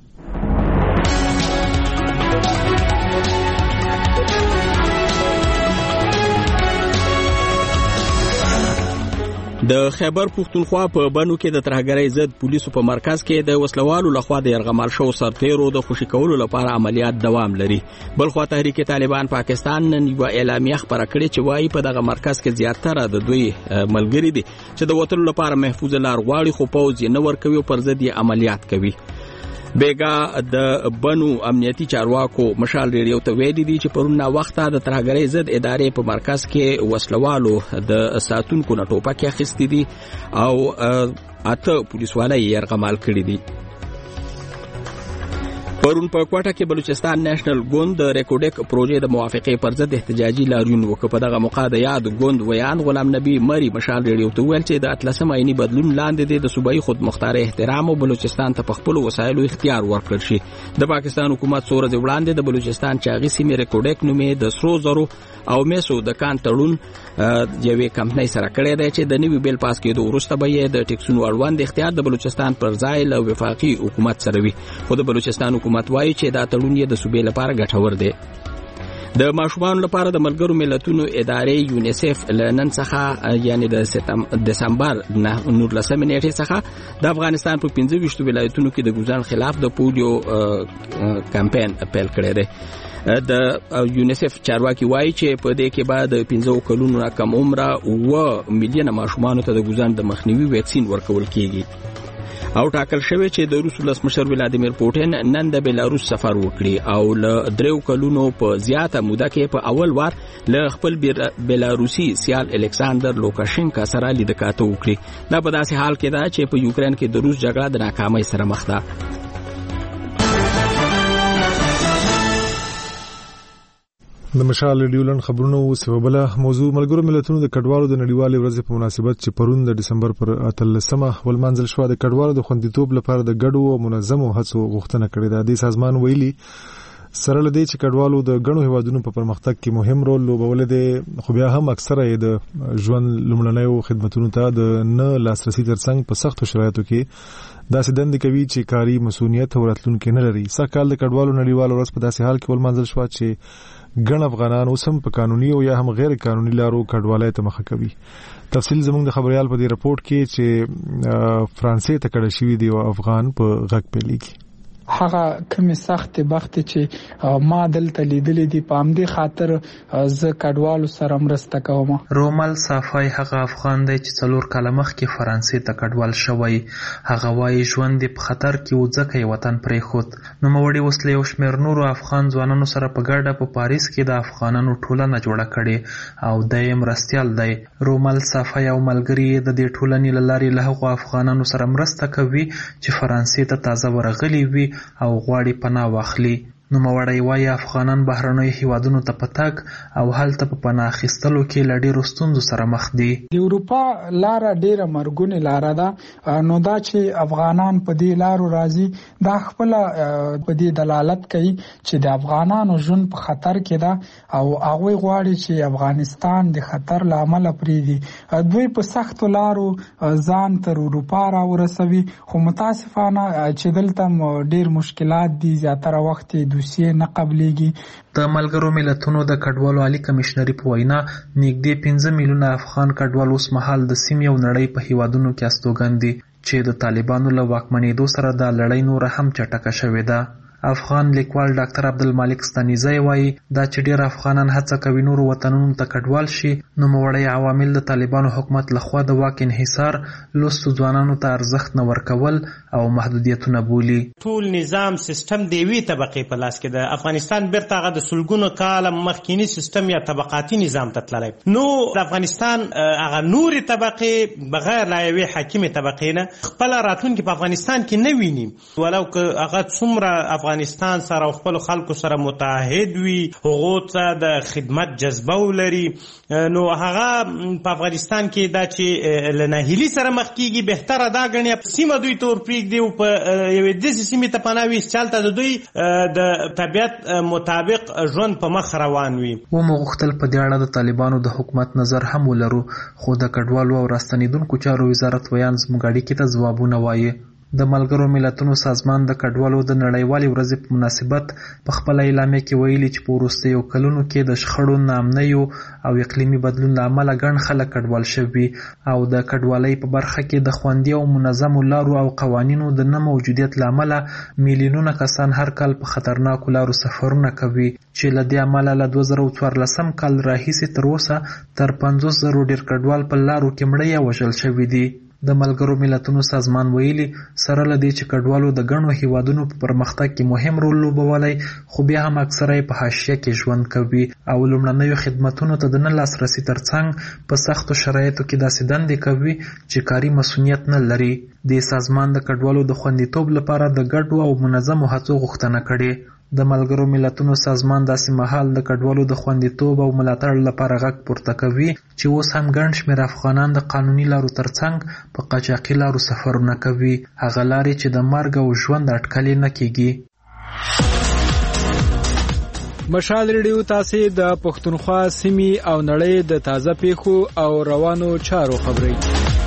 د خیبر پښتونخوا په بنو کې د ترهګرۍ ضد پولیسو په مرکز کې د وسلوالو لخوا د يرغمال شو سرتیرو د خوشي کولو لپاره عملیات دوام لري. بلخوا تحریک طالبان پاکستان نن یو اعلامیه خبره کړې چې وايي په دغه مرکز کې زیاتره د دوی ملګری دي چې د وټلو لپاره محفوظ لار غواړي خو پوز یې نه ورکوي او پر ضد یې عملیات کوي. بیګا د بنو امنیتي چارواکو مشال ریډیو ته ویلي دي چې پرونه وخته د ترهګرۍ ضد ادارې په مرکز کې وسلوالو د ساتونکو نه ټوپک اخیستي دي او اته پولیسوالۍ يرغمال کړي دي. پرون په کوټه کې بلوچستان نېشنل ګوند د ریکوډک پروژې د موافقې پر ضد احتجاجي لاریون وکړ. په دغه موقع د یاد ګوند ویان غلام نبی مری مشال ریډیو ته ویل چې د 13 عیني بدلون لاندې د صوبایي خودمختار احترام او بلوچستان ته په خپل وسایلو اختیار ورکړل شي. د پاکستان حکومت څو ورځې وړاندې د بلوچستان چاغي سیمې ریکوډک نومې د سرو زرو او میسو د کان تړون یوې کمپنۍ سره کړی دی چې د نوي بیل پاس کېدو وروسته به یې د ټیکسونو اړوند اختیار د بلوچستان پر ځای له وفاقي حکومت سره وي. خو د بلوچستان حکومت وایي چې دا تړون یې د صوبې لپاره ګټور دی. د ماشومان لپاره د ملګرو ملتونو ادارې یونیسف لنن څخه یعنی د دسمبر 19 نیټې څخه د افغانستان په 15 ولایتونو کې د ګوزان خلاف د پولیو کمپاین اپیل کړی دی. د یونیسف چارواکي وایي چې په دې کې بعد 15 کلونو نه کم عمره 1 میلیون ماشومان ته د ګوزان د مخنیوي ویکسین ورکول کیږي. او ټاکل شوی چې د روس ولسمشر ولادیمیر پوټین نن د بیلاروس سفر وکړي او له 3 کلونو په زیاته موده کې په اول وار له خپل بیلاروسي سیال الکساندر لوکاشینکا سره لیدکاته وکړي. دا په داسې حال کې ده چې په یوکرين کې د روس جګړه د ناکامۍ سره مخ ده. د مشال ډیولن خبرونو سببله موضوع ملګرو ملتونو د کډوالو د نړیوالې ورځې په مناسبت چې پرون د دسمبر پر 13مه ولمنځل شو د کډوالو د خوندیتوب لپاره د ګډو او منظمو هڅو غوښتنه کړې ده. د سازمان ویلي سره لدی چې کډوالو د غنو هیوادونو په پرمختګ کې مهم رول لوبول دي خو بیا هم اکثره د ژوند لمړنیو خدماتونو ته د نه لاسرسي ترڅنګ په سختو شرایطو کې داسې دند کوي چې کاری مسؤلیت او راتلونکي نه لري. سکهال د کډوالو نړیوال ورځ په داسې حال کې ولمنځل شو چې ګڼ افغانان اوس هم په قانوني او یا هم غیر قانوني لارو کډوالۍ ته مخه کوي. تفصیل زموږ د خبريال په دې رپورت کې چې فرانسې ته کډه شوی دی او افغان په غږ پیلېږي. هغه کومه سخت بخت چې ما دلته لیدلې دي په همدې خاطر ز کډوالو سره مرسته کوم. رومل صافای هغه افغان دی چې 4 کاله مخکې فرانسې ته کډوال شوی. هغه وايي ژوند په خطر کې و ځکه وطن پرې خود. نو موړي وسلې او شمیر نورو افغان ځوانانو سره په ګډه په پاریس کې د افغانانو ټولنه جوړه کړي او د مرستيال دی. رومل صافای او ملګری د دې ټولنې لارې له هغو افغانانو سره مرسته کوي چې فرانسې ته تازه ورغلي وي او غواړي پناه واخلي. نو موړی وایي افغانان بهرنیو هیوادونو ته پتاک او هلته په پناه اخیستلو کې له ډېرو ستونزو سره مخ دي. د اروپا لاره ډېره مرګونې لاره ده. نو دا چې افغانان په دې لارو راځي دا خپل په دې دلالت کوي چې د افغانانو ژوند په خطر کې ده او هغه غواړي چې افغانستان د خطر لامل پریږدي. دوی په سختو لارو ځان تر اروپا را ورسوي خو متاسفانه چې دلته ډېر مشکلات دي. زیاتره وخت دوسیه نه قبلېږي. د ملګرو ملتونو د کډوالو عالی کمشنري په وینا نږدې 15 میلیونه افغان کډوال اوس مهال د سیمې او نړۍ په هیوادونو کې استوګن دي چې د طالبانو له واکمنېدو سره دا لړۍ نور هم چټکه شوې ده. افغان لیکوال ډاکټر عبدالمالک ستانیزی وایي دا چې ډېر افغانان هڅه کوي نورو وطنونو ته کډوال شي، نوموړی عوامل د طالبانو حکومت لخوا د واک انحصار، لوستو ځوانانو ته ارزښت نه ورکول او محدودیتونه بولي. ټول نظام سیستم د یوې طبقې په لاس کې ده. افغانستان بیرته هغه د سلګونو کاله مخکینی سیستم یا طبقاتي نظام ته تللی. نو د افغانستان هغه نورې طبقې بغیر له یوې حاکمې طبقې نه خپله راتلونکې په افغانستان کې نه ویني، ولو که هغه څومره افغانستان سره او خپل خلکو سره متحد وي، هغو ته د خدمت جذبه ولري، نو هغه په افغانستان کې دا چې له ناهیلي سره مخ کېږي بهتره دا ګڼي سیمه دوی ته ورپرېږدي او په یوې داسې سیمې ته پناه وي چې هلته د دوی د طبیعت مطابق ژوند په مخ روان وي. ومو غوښتل په دې اړه د طالبانو د حکومت نظر هم ولرو، خو د کډوالو او راستنېدونکو چارو وزارت ویان زموږ اړیکې ته ځوابونه وایي. د ملګرو ملتونو سازمان د کډوالو د نړیوالې ورځې په مناسبت په خپله اعلامیه کې ویلي چې په وروستیو کلونو کې د شخړو، ناامنیو او اقلیمي بدلون له امله ګڼ خلک کډوال شوي او د کډوالۍ په برخه کې د خوندي او منظمو لارو او قوانینو د نه موجودیت له امله میلیونونه کسان هر کال په خطرناکو لارو سفرونه کوي چې له دې امله له 2014 کال راهیسې تر اوسه تر 50,000 ډېر کډوال په لارو کې مړه یا وژل شوي دي. د ملګرو ملتونو سازمان ویلي سره له دې چې کډوالو د ګڼو هیوادونو په پرمختګ کې مهم رول لوبولی، خو بیا هم اکثره یې په حاشیه کې ژوند کوي او لومړنیو خدمتونو ته د نه لاسرسي ترڅنګ په سختو شرایطو کې داسې دندې کوي چې کاري مسؤلیت نه لري. دې سازمان د کډوالو د خوندیتوب لپاره د ګډو او منظمو هڅو غوښتنه کړې. د ملګرو ملتونو سازمان داسې مهال د کډوالو د خوندیتوب او ملاتړ لپاره غږ پورته کوي چې اوس هم ګڼ شمېر افغانان د قانوني لارو ترڅنګ په قاچاقي لارو سفرونه کوي، هغه لارې چې د مرګ او ژوند اټکل نه کیږي. مشال ریډیو تاسو د پښتونخوا سیمې او نړۍ د تازه پیښو او روانو چارو خبري.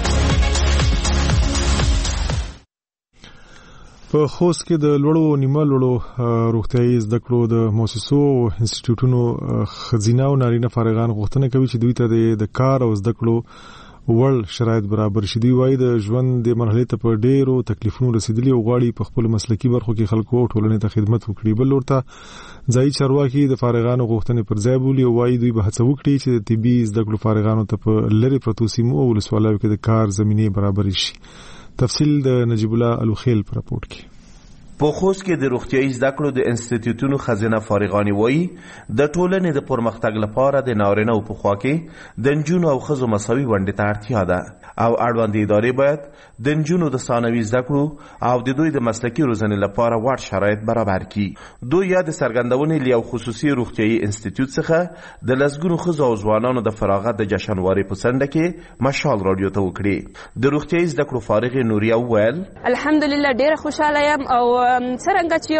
په خوست کې د لوړو نیمه لوړو روغتیايي زده کړو د مؤسسو او انسټیټیوټونو خزینه او نارینه فارغان غوښتنه کوي چې دوی ته د کار او زده کړو وړ شرایط برابر شي. دوی وایي د ژوند د مرحلې ته په ډېرو تکلیفونو رسیدلي او غواړي په خپل مسلکي برخو کې خلکو او ټولنې ته خدمت وکړي. بل ورته ځایي چارواکي د فارغانو غوښتنې پر ځای بولي او وایي دوی به هڅه وکړي چې د طبي زده کړو فارغانو ته په لرې پرتو سیمو او ولسوالیو کې د کار زمینې برابر شي. تفصیل د نجیب الله الوخیل پر راپورټ کې. په خوست کې د روغتیايي زده کړو د انسټیټیوټونو خزینه فارغانی وایي د ټولنې د پرمختګ لپاره د نارینه او په خوا کې د نجونو او ښځو مساوي ونډې ته اړتیا ده او اړوندې ادارې باید د نجونو د ثانوي زده کړو او د دوی د مسلکي روزنې لپاره وړ شرایط برابر کړي. دوی یا د څرګندونې له یو خصوصي روغتیايي انسټیټیوټ څخه د لسګونو ښځو او ځوانانو د فراغت د جشنواري په څنډه کې مشال رادیو ته وکړي. د روغتیايي زده کړو فارغ نوریا وویل الحمدلله ډېره خوشاله یم او څرنګه چې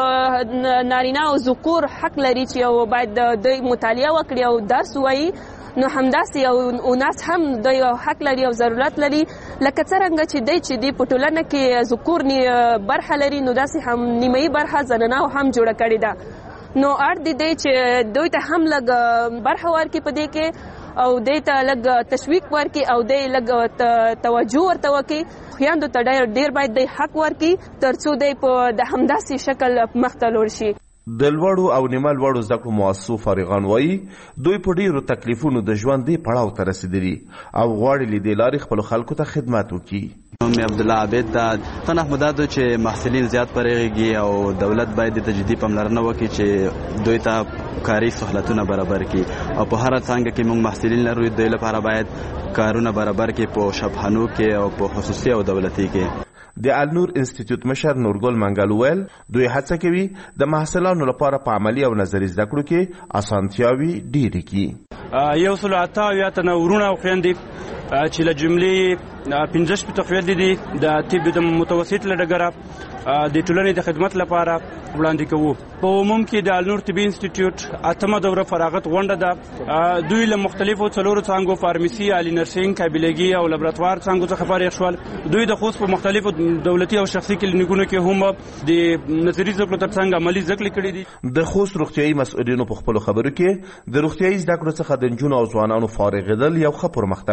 یو نارینه او ذکور حق لري چې یو باید د مطالعه وکړي او درس وایي، نو همداسې یو ناس هم د یو حق لري او ضرورت لري لکه څرنګه چې دی په ټولنه کې ذکور برخه لري، نو داسې هم نیمایي برخه زنانه هم جوړه کړې ده. نو اړ دی چې دوی ته هم لږ برخه ورکړي په دې کې او دوی ته لږ تشویق ورکړي او دوی لږ توجه ورته وکړي. خویندو ته ډېر باید دوی حق ورکړي تر څو دوی په د همداسې شکل مخ ته لوړ شي. د لوړو او نیمه لوړو زده کړو مؤسسو فارغان وایي دوی په ډېرو تکلیفونو د ژوند دې پړاو ته رسېدلي او غواړي له دې لارې خپلو خلکو ته خدمت وکړي. نوم عبدالله عابد دا تنه مدد چې محصلین زیات پرېږي او دولت باید د جدي پاملرنه وکړي چې دوی ته کاري سہولتونه برابر کړي او په هر څنګه کې موږ محصلین لرو دوی لپاره باید کارونه برابر کړي په شبخانو کې او په خصوصي او دولتي کې. د النور انسټیټیوټ مشر نورګل منګل ویل دوی هڅه کوي د محصلانو لپاره په عملی او نظري زده کړو کې اسانتیاوي ډېرې کړي. یو سل اته اویا تنه ورونه او خویندې چې له جملې 15 خویندې دي د طب د متوسط له ډګره د ټولنې د خدمت لپاره وړاندې کوو. په عموم کې د النور طبي انسټیټیوټ اتمه دوره فراغت غونډه ده. دوی له مختلفو څلورو څانګو فارمسي، عالی نرسنګ، قابلګي او لابراتوار څانګو څخه فارغ شول. دوی د خوست په مختلفو دولتي او شخصي کلینیکونو کې هم د نظري زده کړو ترڅنګ عملي زده کړې کړې دي. د خوست روغتیايي مسؤلینو په خپلو خبرو کې د روغتیايي زده کړو څخه د نجونو او ځوانانو فارغېدل یو ښه پرمختګ وباله.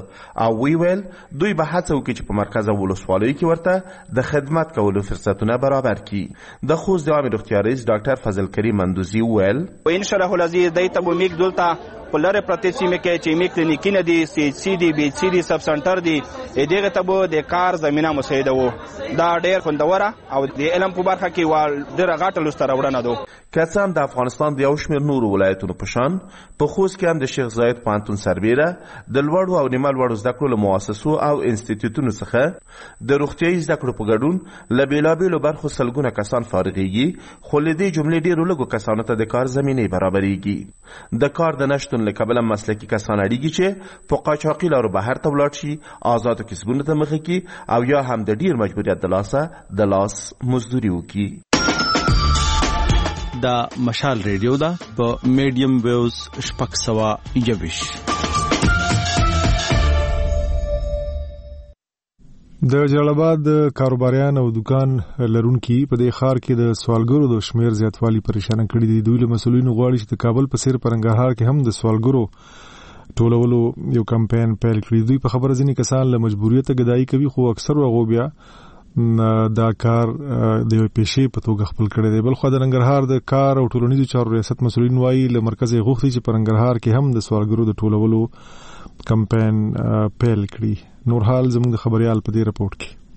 او ویل دوی به هڅه وکړي چې په مرکز او ولسوالیو کې ورته د خدمت کولو فرصتونه برابر کړي. د خوست د عامه روغتیا رئیس ډاکټر فضل کریم مندوزی ویل ان شاء الله العزیز دای ته میک دلته په لاره پرته سیمه کې چې میک کلینیکونه دي سی دی بی سی دی سب سنټر دی دغه ته به د کار زمينه مساعده وو دا ډېر خوندوره او د علم په برخه کې ول ډېر غاټه لستر وړاندې دو. کسان د افغانستان د یو شمېر نورو ولایتونو په شان په خوست کې هم د شیخ زاید پوهنتون سربیره د لوړو او نیمه لوړو زده کړو له مؤسسو او انسټیټیوټونو څخه د روغتیايي زده کړو په ګډون له بېلابېلو برخو سلګونه کسان فارغېږي، خو له دې جملې ډېرو لږو کسانو ته د کار زمینې برابرېږي. د کار د نشتون له کبله مسلکي کسان اړیږي چې په قاچاقي لارو بهر ته ولاړ شي، آزادو کسبونو ته مخه کړي او یا هم د ډېر مجبوریت د لاسه د لاس مزدوري وکړي. دا مشال ریډیو دا په میډیم ویوز 621. د جلال د کاروباریان او دکان لرونکي په دې ښار کې د سوالګرو د شمیر زیاتوالی پریشان کړي دي. دوی له مسؤلینو غواړي چې د کابل په څیر پرنګهار کې هم د سوالګرو ټولولو یو کمپاین پیل کړي. دوی په خبره ځینې کسان له مجبوریت ګدایي کوي، خو اکثر هغه بیا دا کار د پیشې په توګه خپل کړی دی. بل خو د ننګرهار د کار او ټولنیزو چارو ریاست مسؤلین وایي له مرکز غوښتي چې په ننګرهار کې هم د سوالګرو د ټولولو کمپاین پیل کړي. نور حال زموږ د خبريال په دې رپورت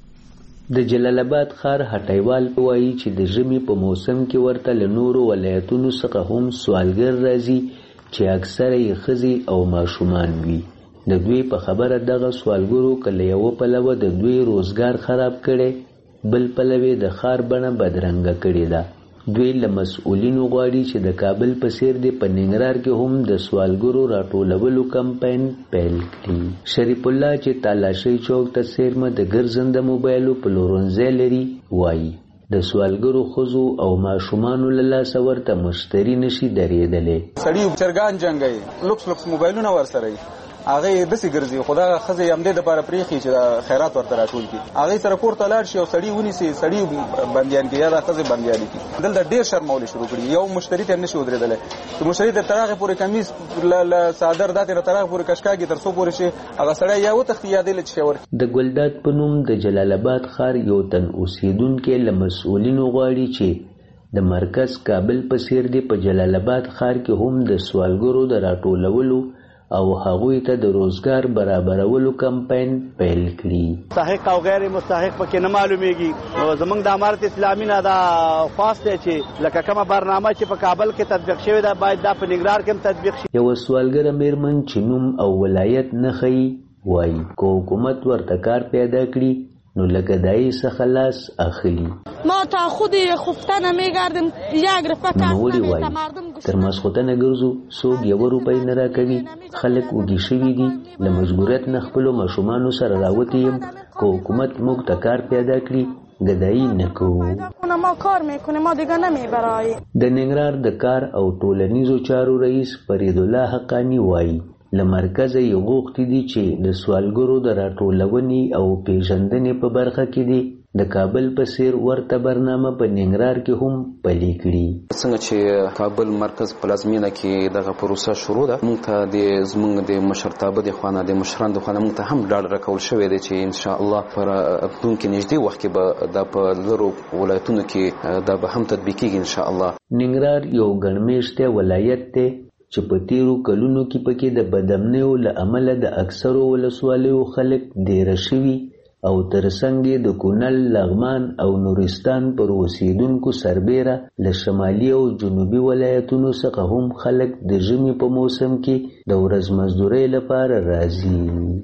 کې. د جلال آباد ښار هټیوال وایي چې د ژمي په موسم کې ورته له نورو ولایتونو څخه هم سوالګر راځي چې اکثره یې ښځې او ماشومان وي. د دوی په خبره دغه سوالګرو کله یو پلوه د دوی روزګار خراب کړي، بل پلوه د ښار بڼه بدرنګه کړې ده. دوی له مسؤلینو غواړي چې د کابل په څیر د پننګرار کې هم د سوالګرو راټولولو کمپاین پیل کړي. شریف الله چې تالاشۍ چوک ته څیرمه د ګرځنده موبایلو پلورنځی لري وایي د سوالګرو ښځو او ماشومانو له لاسه ورته مشتري نشي درېدلی. سړي چرګان جنګوي، لوکس موبایلونه ورسره هغه دسي ګرځي، خدا خزه یمدې د لپاره پریخي چې خیرات ورته راټول کی، هغه سره کور ته لاړ شي او سړی ونیسي، سړی بنديان کې یا د خزه بنديان کی. دلته ډیر شرمول شروع کړي، یو مشتری ته نشي ودرېدل چې مشتری د تراغه پورې کمیس ل صادر داتې تراغه پورې کشکاږي تر څو پورې شي هغه سړی یا وتختی یادې لچ شور. د ګلداد پنوم د جلال آباد ښار یو تن اوسیدونکو له مسؤلینو غواړي چې د مرکز کابل په څیر دی په جلال آباد ښار کې هم د سوالګرو د راټولولو او هغوی ته د روزګار برابرولو کمپاین پیل کړي. مستحق او غیر مستحق پکې نه معلومیږي. نو زمونږ د امارت اسلامي نه دا خاص دی چې لکه کومه برنامه چې په کابل کې تطبیق شوې ده باید دا په ننګرهار کې هم تطبیق شي. یو سوالګر میرمن چې نوم او ولایت نه ښیي وایي که حکومت ورته کار پیدا کړي نو لکه دایی څخه لاس اخلي. ما تا خود خفتن میگردم یک رفت نوولی وای تر ماسخوتنه ګرځو څوک یو روپۍ نه راکوي، خلک وږي شوي دي، له مجبوریت نه خپلو ماشومانو سره راوتی یم. که حکومت موږ ته کار پیدا کړي ګدایي نه کوو. ما کار میکنه ما دیگه نمیبرای. د ننګرهار د کار او ټولنیزو چارو رئیس فرید الله حقانی وایي له مرکزه یې غوښتي دي چې د سوالګرو د راټولونې او پیژندنې په برخه کې دي د کابل په څیر ورته برنامه په ننګرهار کې هم پلي کړي. څنګه چې کابل مرکز پلازمینه کې دغه پروسه شروع ده، موږ ته د زموږ د مشرتابه د خوانه د مشران د خوانه موږ ته هم ډاډ راکول شوی دی چې ان شاء الله پر راتلونکي نږدې وخت کې به د په لرو ولایتونو کې دا به هم تطبیق کیږي ان شاء الله. ننګرهار یو ګڼمېشته ولایت دی چې په تیرو کلونو کې پکې د بدامنیو له امله د اکثرو ولسوالیو خلک دیره شوي او ترڅنګ د کونړ، لغمان او نورستان پر اوسیدونکو سربیره له شمالي او جنوبي ولایتونو څخه هم خلک د ژمي په موسم کې د ورځ مزدورۍ لپاره راځي.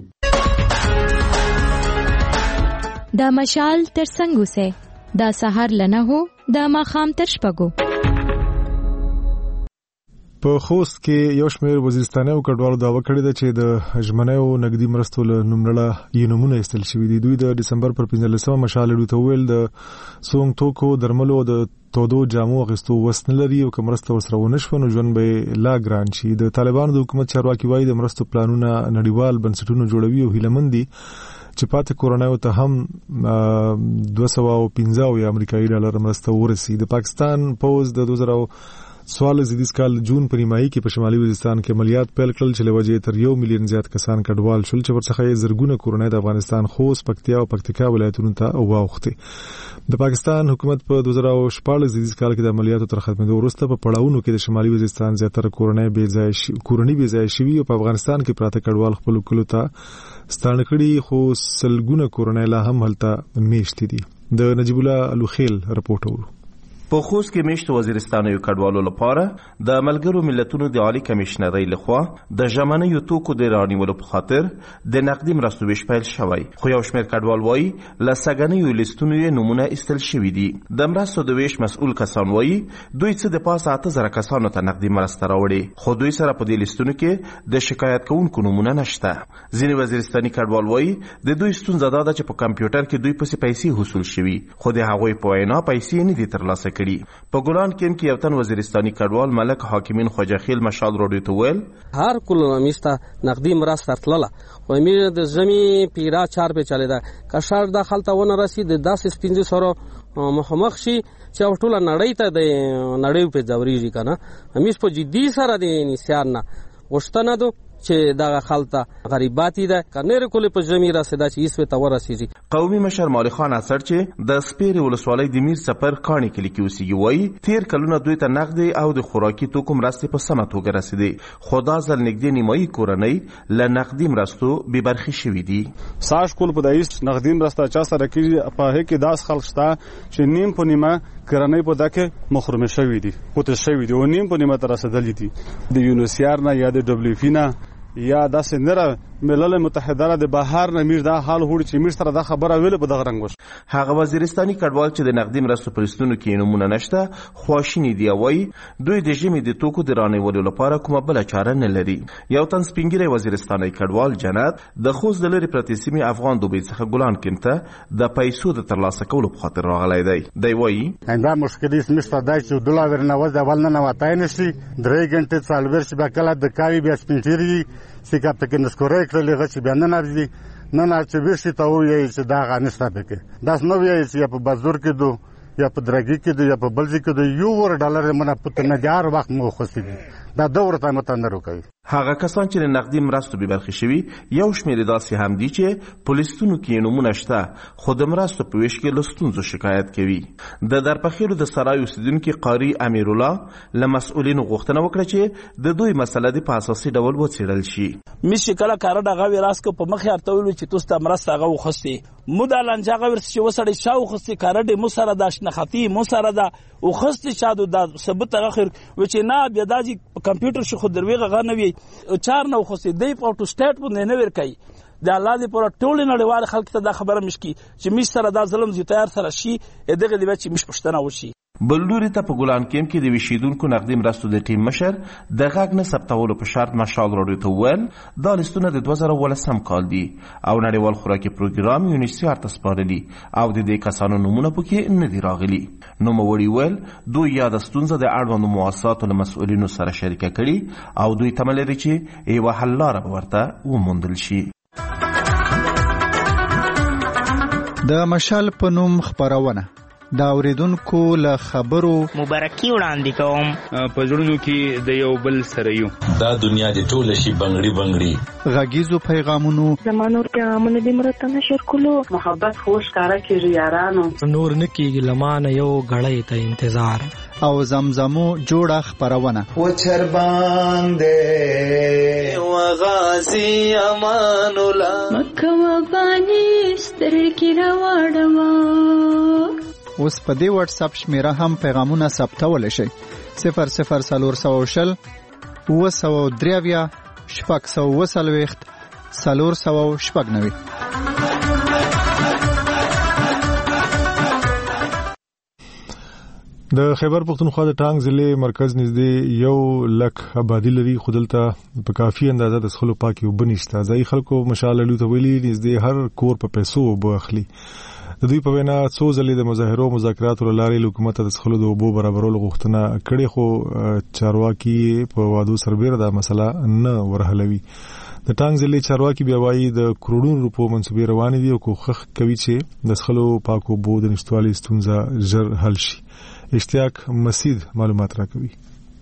دا مشال تر څنګ اوسه، دا سهار لنه هو، دا ماښام تر شپږو. په خوست کې یو شمېر وزیرستانیو کډوالو دعوه کړې ده چې د ژمنیو نقدي مرستو له نوملړه یې نومونه ایستل شوي دي. دوی د ډسمبر پر 15 مشال ته وویل د سونګ توکو، درملو او د تودو جامو اخیستو وس نه لري او که مرسته ورسره ونه شوه نو ژوند به لا ګران شي. د طالبانو د حکومت چارواکي وایي د مرستو پلانونه نړیوال بنسټونه جوړوي او هیلهمند دي چې پاتې کورونایو ته هم 215 امریکایي ډالر مرسته ورسي. د پاکستان پوز د 2024 14 کال جون په نیمایي کې په شمالي وزیرستان کې عملیات پیل کړل چې لوجې تر 1 میلیون زیات کسان کډوال شول چې ورڅخه زرګونه کورنۍ د افغانستان خوست پکتیا او پکتیکا ولایتونو ته واوښتې. د پاکستان حکومت په 2014 کال کې د عملیاتو تر ختمېدو وروسته په پړاوونو کې د شمالي وزیرستان زیاتره کورنۍ بې ځای شوي او په افغانستان کې پراته کډوال خپل کلو ته ستانه کړي، خو سلګونه کورنۍ لا هم هلته میشتې دي. د نجیب الله الوخیل رپورټ اورو. په خوست کې میشتو وزیرستانیو کډوالو لپاره د ملګرو ملتونو د عالی کمشنرۍ لخوا د ژمنیو توکو د رانیولو په خاطر د نقدي مرستو ویش پیل شوی، خو یو شمېر کډوال وایي له سږنیو لیستونو یې نومونه ایستل شوي دي. د مرستو د ویش مسؤل کسان وایي دوی څه د پاسه 8000 کسانو ته نقدي مرسته راوړي، خو دوی سره په دې لیستونو کې د شکایت کوونکو نومونه نشته. ځینې وزیرستاني کډوال وایي د دوی ستونزه دا ده چې په کمپیوټر کې دوی پسې پیسې حصول شوي، خو د هغوی په وینا پیسې نه دي ترلاسه په ګلان کې یو تن وزیرستاني کډوال ملک حاکمین خواجهخیل مشال راډیو ته ویل هر کله میسته نقدي مرسته تلله خو امیر د زمي پیرا 4 په چلے دا کشر د خلته ونه رسید 10 15 سره مخامخ شي چې ټول نړۍ ته د نړۍ په ځوريږي کنه همیش په جدي سره د نسیان نه وشتنه دو چې دا خلته غریباتی ده کنه کله په زمي راسدا چې ایسو ته ورسیږي. قومي مشر مالک خان اثر چې د سپیري ولسوالۍ د میر سفر کانی کلی کې اوسېږي وایي تیر کلونه دوی ته نقدي او د خوراکي توکو مرستې په سمه توګه رسیدي، خو دا ځل نږدې نیمایي کورنۍ له نقدي مرستو بې برخې شوي دي. ساش کول په دایس نقدي مرسته چا سره کېږي په هغې کې داس خلک شته چې نیم په نیمه کورنۍ په دا کې محرومې شوي دي، پوته شوي دي او نیم په نیمه ته رسېدلي دي. د یونیسیار نه یا د WFP نه یا داسې نره ملل متحده د بهر نه میر دا حال هوړي چې میر سره دا خبره ویل په دغه رنګ وش. هغه وزیرستاني کډوال چې د نقدي مرستو په لیستونو کې نمونه نشته خواشیني دی، وایي دوی د ژمي د توکو د رانیولو لپاره کومه بله چاره نه لري. یو تن سپینګیری وزیرستاني کډوال جنت د خوست د لرې پرتې سیمې افغان دوبۍ څخه ګلان کیم ته د پیسو د ترلاسه کولو په خاطر راغلی دی. دی وایي دا مشکل سمشته دی چې $2 نه وځ اول نه وتای نشي 3 غنټې څالور شي بکله د کاوی بیا سپینټيري سیکا پکې نسکورې کړلې غچ بیا نه نارځي نه چې وشي ته وایي چې دا غانسته پکې داس نو وایي چې په بازار کې دو یا په درګي کې دو یا په بلځي کې دو $1 منه پته نه جار وخت مو خوستي دا دور ته متندرو کوي. هغه کسان چې نقدي مرستو به برخې شوي یو شمېر داسې هم دي چې پولیسونو کې نمونه شته خو د مرستو په ویش کې له ستونزو شکایت کوي. د درپخیلو د سرای اوسیدونکي قاری امیرالله له مسؤلینو غوښتنه وکړه چې د دوی مسله د په اساسي ډول وڅېړل شي. مش کله کار دغه وراس کو په مخ ارته ویل چې تاسو ته مرسته هغه وخستي مودا لنجاغه ورس چې وسړی شاو خستي کار دې مو سره داش نه ختی مو سره دا او خستي شادو د ثبوت اخر و چې نه بیا داجی کمپیوټر شو خو درویغه غنوي 4 نو خستي دی په تو سټیټ باندې نه ور کوي د الله دې پر ټول نړیوال خلک ته دا خبره مشکی چې مش سره دا ظلم زی تیار سره شي دغه دی چې مش پښتنه وشي. بلوري ته په ګلان کیم کې د وشیدونکو نقدي مرستو د ټیم مشر د غاګ نه ثبتولو په شرط مشال راډیو ته ویل دا لیستونه د 2018 کال دي او نړیوال خوراکي پروګرام یونیسیار ته سپارلي او د دې کسانو نومونه پکې نه دي راغلي. نو موري ویل دوی یا د ستونزه د اړوندو مؤسساتو له مسؤلینو سره شریکه کړي او دوی تمه لري چې یوه حل لاره ورته وموندل شي. د مشال په نوم خبرونه دا اوریدونکو له خبرو مبارکي وړاندې کوم په زړونو کې د یو بل سره یو دا دنیا د ټوله شي بنگړي بنگړي غږیزو پیغامونو زمانو پیغامونه د مرته نشر کولو محبت خوش کارا کیږي یارانو نور نکیږي لمانه یو غړې ته انتظار او زمزمو جوړه خبرونه و چر باندې و غازی امان الله مکه وبانی سترګې راوړم. اوس په دې واتس اپ شمیره هم پیغامونه ثبتول شي 00420 903 640 490. د خیبر پختونخوا د ټانګ ضلع مرکز نږدې 100,000 آبادی لري خو دلته په کافي اندازه د څښلو پاکي اوبه نشته. ځایي خلکو مشال لوي ته ویلي نږدې هر کور په پیسو اوبه اخلي. د دوی په وینا څو ځلې د مظاهرو او مذاکراتو له لارې حکومت ته د څښلو د اوبو برابرولو غوښتنه کړې خو چارواکي په وعدو سربېره دا مسله نه ورحلوي. د ټانګ ضلع چارواکي بیا وایي د کروڑونو روپو منصوبې روانې دي او کوښښ کوي چې د څښلو پاکو اوبو د نشتوالي ستونزه ژر حل شي. اشتیاق مسید معلومات راکوي.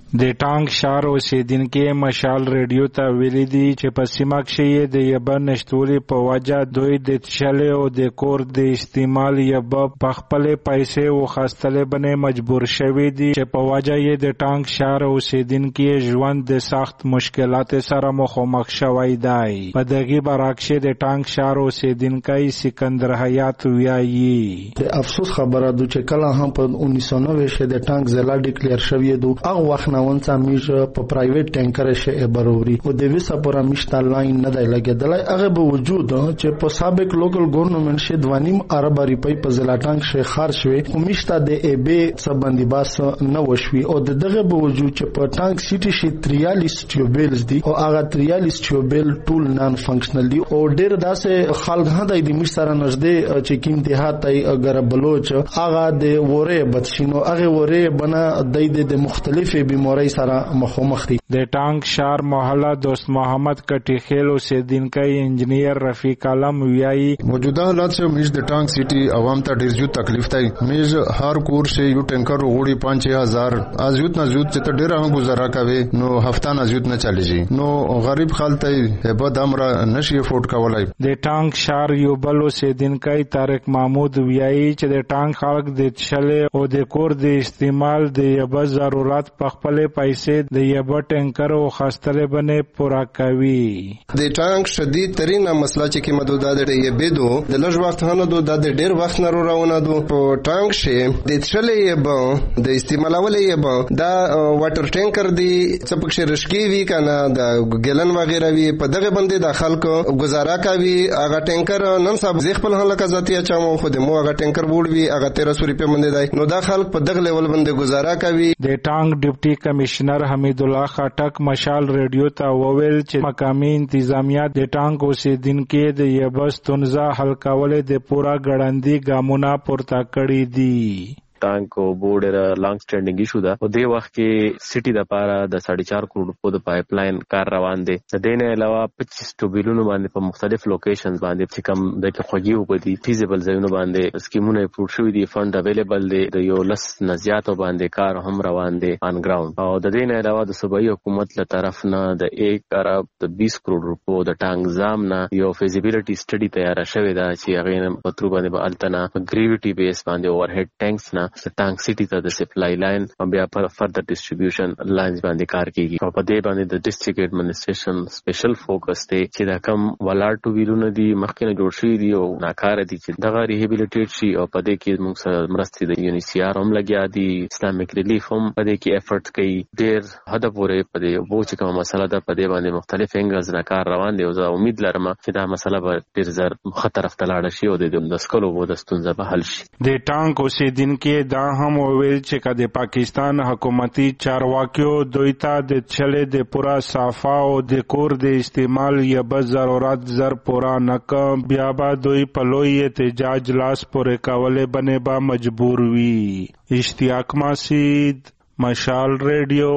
د ټانک شهر اوسیدونکو مشال ریډیو ته ویلي دي چې په سیمه کې د یبه نشتوري په وجه دوی د تشلې او د کور د استعمال یبه په خپل پیسې وخاستلې باندې مجبور شوي دي چې په وجه یې د ټانک شهر اوسیدونکو ژوند د سخت مشکلات سره مخامخ شوی دی. په دغه برعکس د ټانک شهر اوسیدونکو سکندر حیات ویایي افسوس خبره ده چې کله هم په 1990 کې د ټانک ضلع ډیکلیئر شوی دی هغه وخت ونڅا میج په پرایویټ ټانکر شي بروري او د ویسا پورا مشتا لاین نه دی لګیدلای هغه به وجود چې په سابق لوکل ګورنمنت شي 2.5 ارب روپۍ په ضلع ټانک شي خرج شوی او مشتا د ای بي سبندي باس نه وشوي او دغه به وجود چې په ټانک سیټي شي 43 ټیوبلز دي او هغه 43 ټیوبل ټول نان فنکشنل دي او ډیر داسې خلک هدا د مش سره نږدې چې کیم دیهاتي اگر بلوچ هغه د وره بدشینو هغه وره بنا د مختلفه بیماری سره مخامخ دي. د ټانک شهر محله دوست محمد کټیخیل اوسیدونکو انجنیر رفیق عالم ویایي موجوده حالات سے میز د ټانک سیټي عوام ته ډیر زیات تکلیف دی. میز هر کور شي یو ټانکر وړي 5000 ازیوت نه زیات چې ډیر هم گزاره کوي نو هفته نه زیات نه چلیږي نو غریب خلک ته به دمره نشي افورد کولای. د ټانک شهر یو بل اوسیدونکو طارق محمود ویایي چې د ټانک خلک د تشلې او د کور د استعمال د یبه ضرورت په خپل پیسې د یبه ټانکر او خاستره باندې پورا کوي. د ټانک شدید ترين مسله چې کې مدوده د یبه دو د لږ وخت هنه دو د ډیر وخت نه روانه دو په ټانک شي د تشلې یبه د استعمالول یبه دا واټر ټانکر دی څپک شرشکی وی کنه د ګلن وغیرہ وی په دغه باندې د خلکو گزاره کوي. هغه ټانکر نن صاحب زی خپل هله کزاتیا چمو خو د مو هغه ټانکر وړوي هغه 1300 روپیا باندې دی نو دا خلک په دغه لیول باندې گزاره کوي. د ټانک ډیپټي کمشنر حمید الله خټک مشال ریډیو ته وویل چې مقامي انتظامیه د ټانک اوسیدونکو د یبه ستونزه حل کولو د پورا ګړندی ګامونه پورته کړي دي. ټانک او بورډ لانګ سټینډینګ ایشو ده او د وخت کې سټي د پاره د 4.5 کروڑ په د پایپ لاین کار روان دي. د دې نه علاوه 25 ټوبیلونو باندې په مختلف لوکیشنز باندې چې کوم د خوږیو په دي فیزیبل ځایونو باندې سکیمونه اپروډ شوی دي فند اویلیبل دي د یو لس نزياتو باندې کار هم روان دي ان ګراوند او د دې نه علاوه د صوبایي حکومت له طرف نه د 1 ارب د 20 کروڑ روپو د ټانک زام نه یو فیزیبিলিټي سټډي تیار شوی دا چې هغه په تر باندې به التنا ګریویټي بیس باندې اوورهډ ټانکس نه ټانک سیټي ته د سپلای لاین او بیا پر فردر ډیسټریبیوشن لاینز باندې کار کوي او په دې باندې د ډیسټریکټ ایڈمنسټریشن سپیشل فوکس دی چې دا کم ولار ټو ویلونه دي مخکې نه جوړ شوی دي او ناکاره دي چې دغه ریهابیلیټیټ شي او په دې کې موږ سره مرستې د UNHCR هم لګیا دي اسلامیک ریلیف هم په دې کې افورت کوي ډیر هدف پورې په دې وو چې کومه مسله ده په دې باندې مختلف انګلز نه کار روان دي او زه امید لرم چې دا مسله به ډیر زر خطر افته لاړ شي او د سکلو وو د ستونزه به حل شي. د ټانک اوسیدونکو دا هم ویل چې د پاکستان حکومتي چارواکیو دوی ته د چلې د پورا صافا او د کور د استعمال یبه ضرورت زر پورا نکم بیا به دوی په لوی احتجاج لاس پورې کولې باندې به مجبور وي. اشتیاق مسعود مشال ریډیو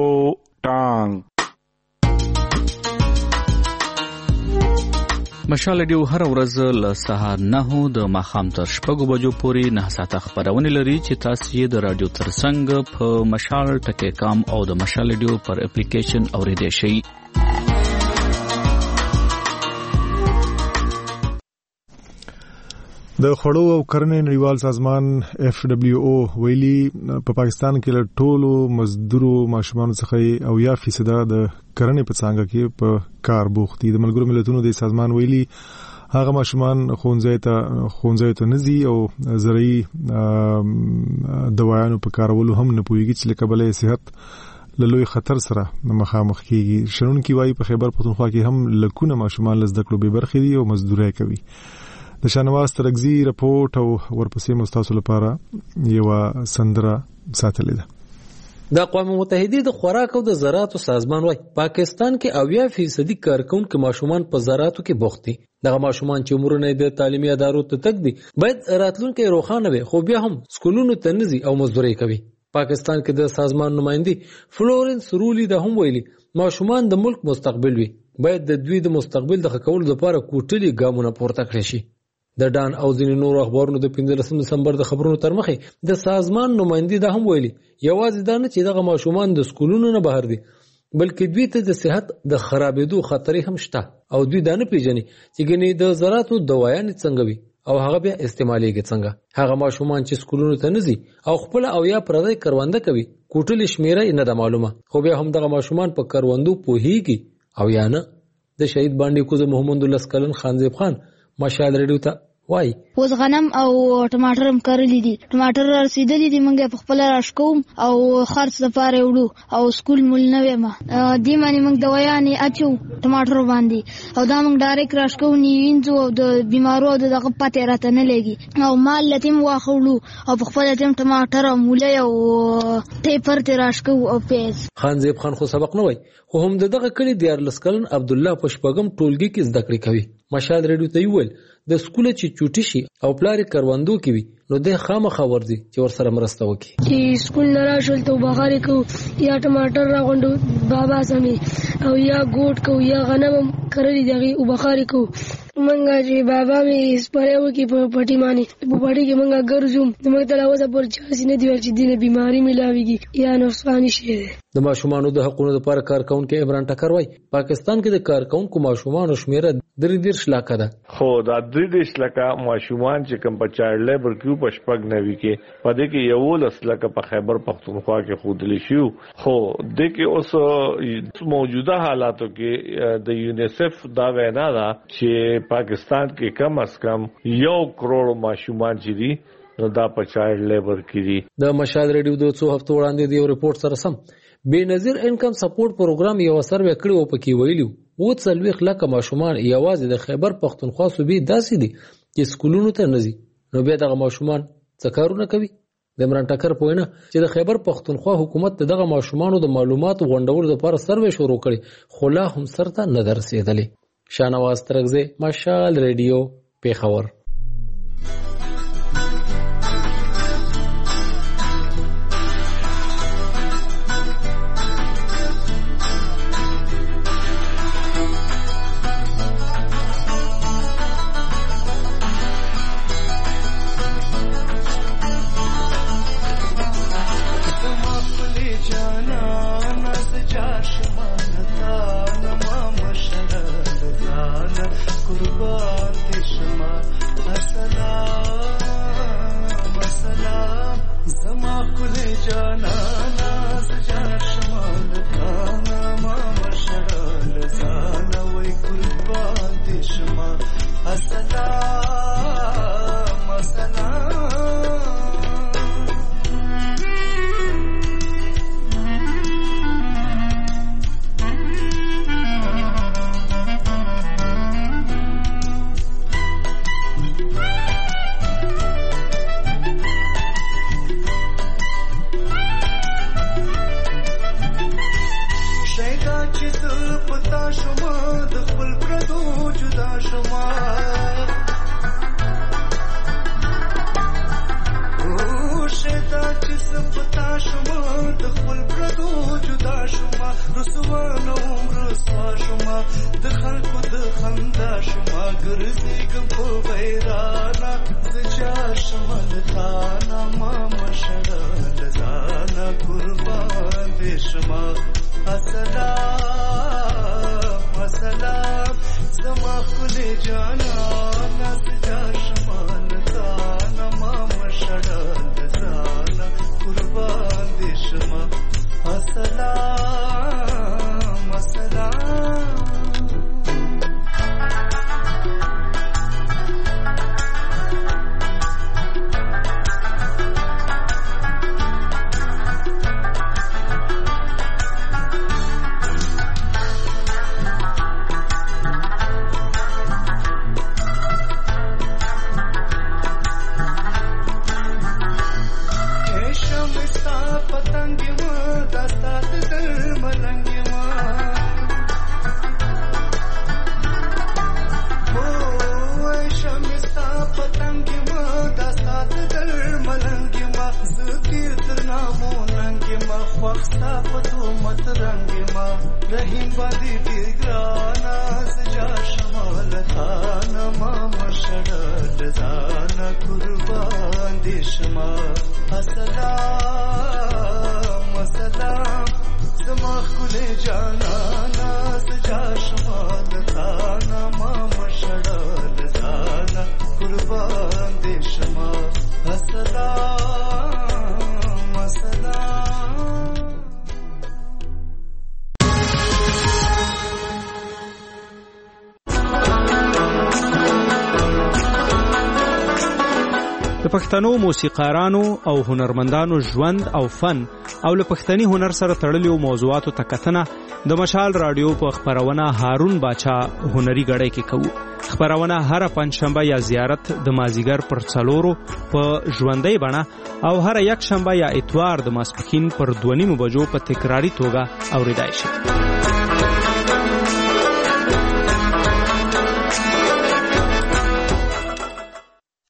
ټانک. مشال ریډیو هر ورځ له سهار 9 د ماښام تر 6 بجو پورې 9 ساعته خبرونه لري چې تاسو یې د رادیو ترڅنګ په مشال ټکی کام او د مشال ریډیو پر اپلیکیشن اوریدئ شئ. د خوړو او کرنې نړیوال سازمان FAO ویلي په پاکستان کې له ټولو مزدورو ماشومانو څخه او 10% د کرنې په څانګه کې په کار بوخت دي. د ملګرو ملتونو د سازمان ویلي هغه ماشومان ښوونځیو ته نه ځي او زرعي دوايانو په کارولو هم نه پوهیږي چې له کبله صحت له لوی خطر سره مخامخ کیږي. شنونکي وايي په خیبر پختونخوا کې هم لکونه ماشومان له زده کړو بې برخې دي او مزدوري کوي. د شانواز ترغزي رپورټ او ورپسې مستاسو لپاره یو سندره ساتلې ده. د اقوام متحده د خوراک او د زراعت سازمان وايي پاکستان کې 80% کارکونکو ماشومان په زراعتو کې بوخت دي. دغه ماشومان چې عمرونه د تعلیمي ادارو ته تګ دي باید راتلونکي روښانه وي خو بیا هم سکولونو ته نه ځي او مزدوري کوي. پاکستان کې د سازمان نمائندې فلورنس رولی د هم ویلي ماشومان د ملک مستقبل وي باید د دوی د مستقبل د ښه کولو لپاره کوټلي ګامونه پورته کړي شي. د ډان او ځینې نورو اخبارونو د 15 دسمبر د خبرونو تر مخې د سازمان نمائندې دا هم ویلي یوازې دا نه چې دغه ماشومان د سکولونو نه بهر دي بلکې دوی ته د صحت د خرابېدو خطرې هم شته او دوی دا نه پیژني چې ګنې د زراعتو دوايانې څنګه وي او هغه بیا استعمالېږي څنګه. هغه ماشومان چې سکولونو ته نه ځي او خپل او یا پردی کرونده کوي کوټلې شمیره نه ده معلومه خو بیا هم دغه ماشومان په کروندو پوهیږي او یا نه. د شهید باندې کوزه محمد الله سکلن خانزیب خان مشال ریډیو ته وای اوس غنم او ټماټر هم کرلی دي ټماټر رسیدلی دي موږ په خپل راشکوم او خرڅ لپاره وړو او سکول مول نه وېما دی باندې موږ دوايانې اچو ټماټر باندې او دا موږ ډایرکټ راشکو نیوینځو او د بیمارو دغه پته راته نه لګي او مال لتیم واخلو او په خپل لتیم ټماټر او مولې او ټیپر ته راشکو او پیز. خانزیب خان خو سبق نه وای خو هم دغه کلی دیار لسکلن عبد الله پشپغم ټولګي کې زده کړې کوي. مشال ریډیو ته ویل د سکول چې چوټی شي او پلاری کروندو کې وي نو د خامخا ورځي چې ور سره مرسته وکړي چې سکول نه راشول ته بغاري کو یا ټماټر راغونډو بابا سمي او یا ګوټ کو یا غنم کرلی دغه او بغاري کو منګه چې بابا می سپریو کې په پټی مانی په پټی کې منګه ګرځوم موږ ته لاوزه پر چاسي نه دی چې دینه بیماری ملاويږي یا نقصان شي. د ماشومانو د حقوقو لپاره کارکونکو عمران ټکر وای پاکستان کې د کارکونکو ماشومانو شمیره 3 لک ده خو دا 3 لک ماشومان چې کوم په چایلډ لیبر کې پشپګ نوي کې پدې کې یو لسلک په خیبر پختونخوا کې خودلی شو خو د کې اوس موجوده حالاتو کې د یونیسف دا وینا ده چې پاکستان کې کم از کم 1 کروڑ ماشومان چې دي نو دا په چایلډ لیبر کې دي. د مشال ریډیو د 2 هفتو وړاندې د یو ریپورت سره سم بنظیر انکم سپورټ پروګرام یو سروې کړی او پکې ویلو و 40 لک ماشومان یوازې د خیبر پختونخوا صوبې داسې دي چې سکولونو ته نه ځي نو بیا دغه ماشومان څه کارونه کوي. د عمران ټکر په وینا چې د خیبر پختونخوا حکومت دغه ماشومانو د معلوماتو غونډولو لپاره سروې شروع کړي خو لا هم سرته نه درسېدلې. شانواز ترغزه مشال ریډیو پیښور. دیشما السلام السلام زما خل جانانا سجا شمال تانا ما مشړل زانا قربان دیشما السلام السلام. د پښتنو موسیقارانو او هنرمندانو ژوند او فن او له پښتني هنر سره تړلو موضوعاتو ته کتنه د مشال رادیو په خبرونه هارون باچا هنري غړی کې کوو. خبرونه هر پنځشنبه یا زیارت د مازیګر پر 4 په ژوندۍ بڼه او هر یک شنبه یا اتوار د ماسپښین پر 2:30 بجو په تکراری توګه اوریدای شي.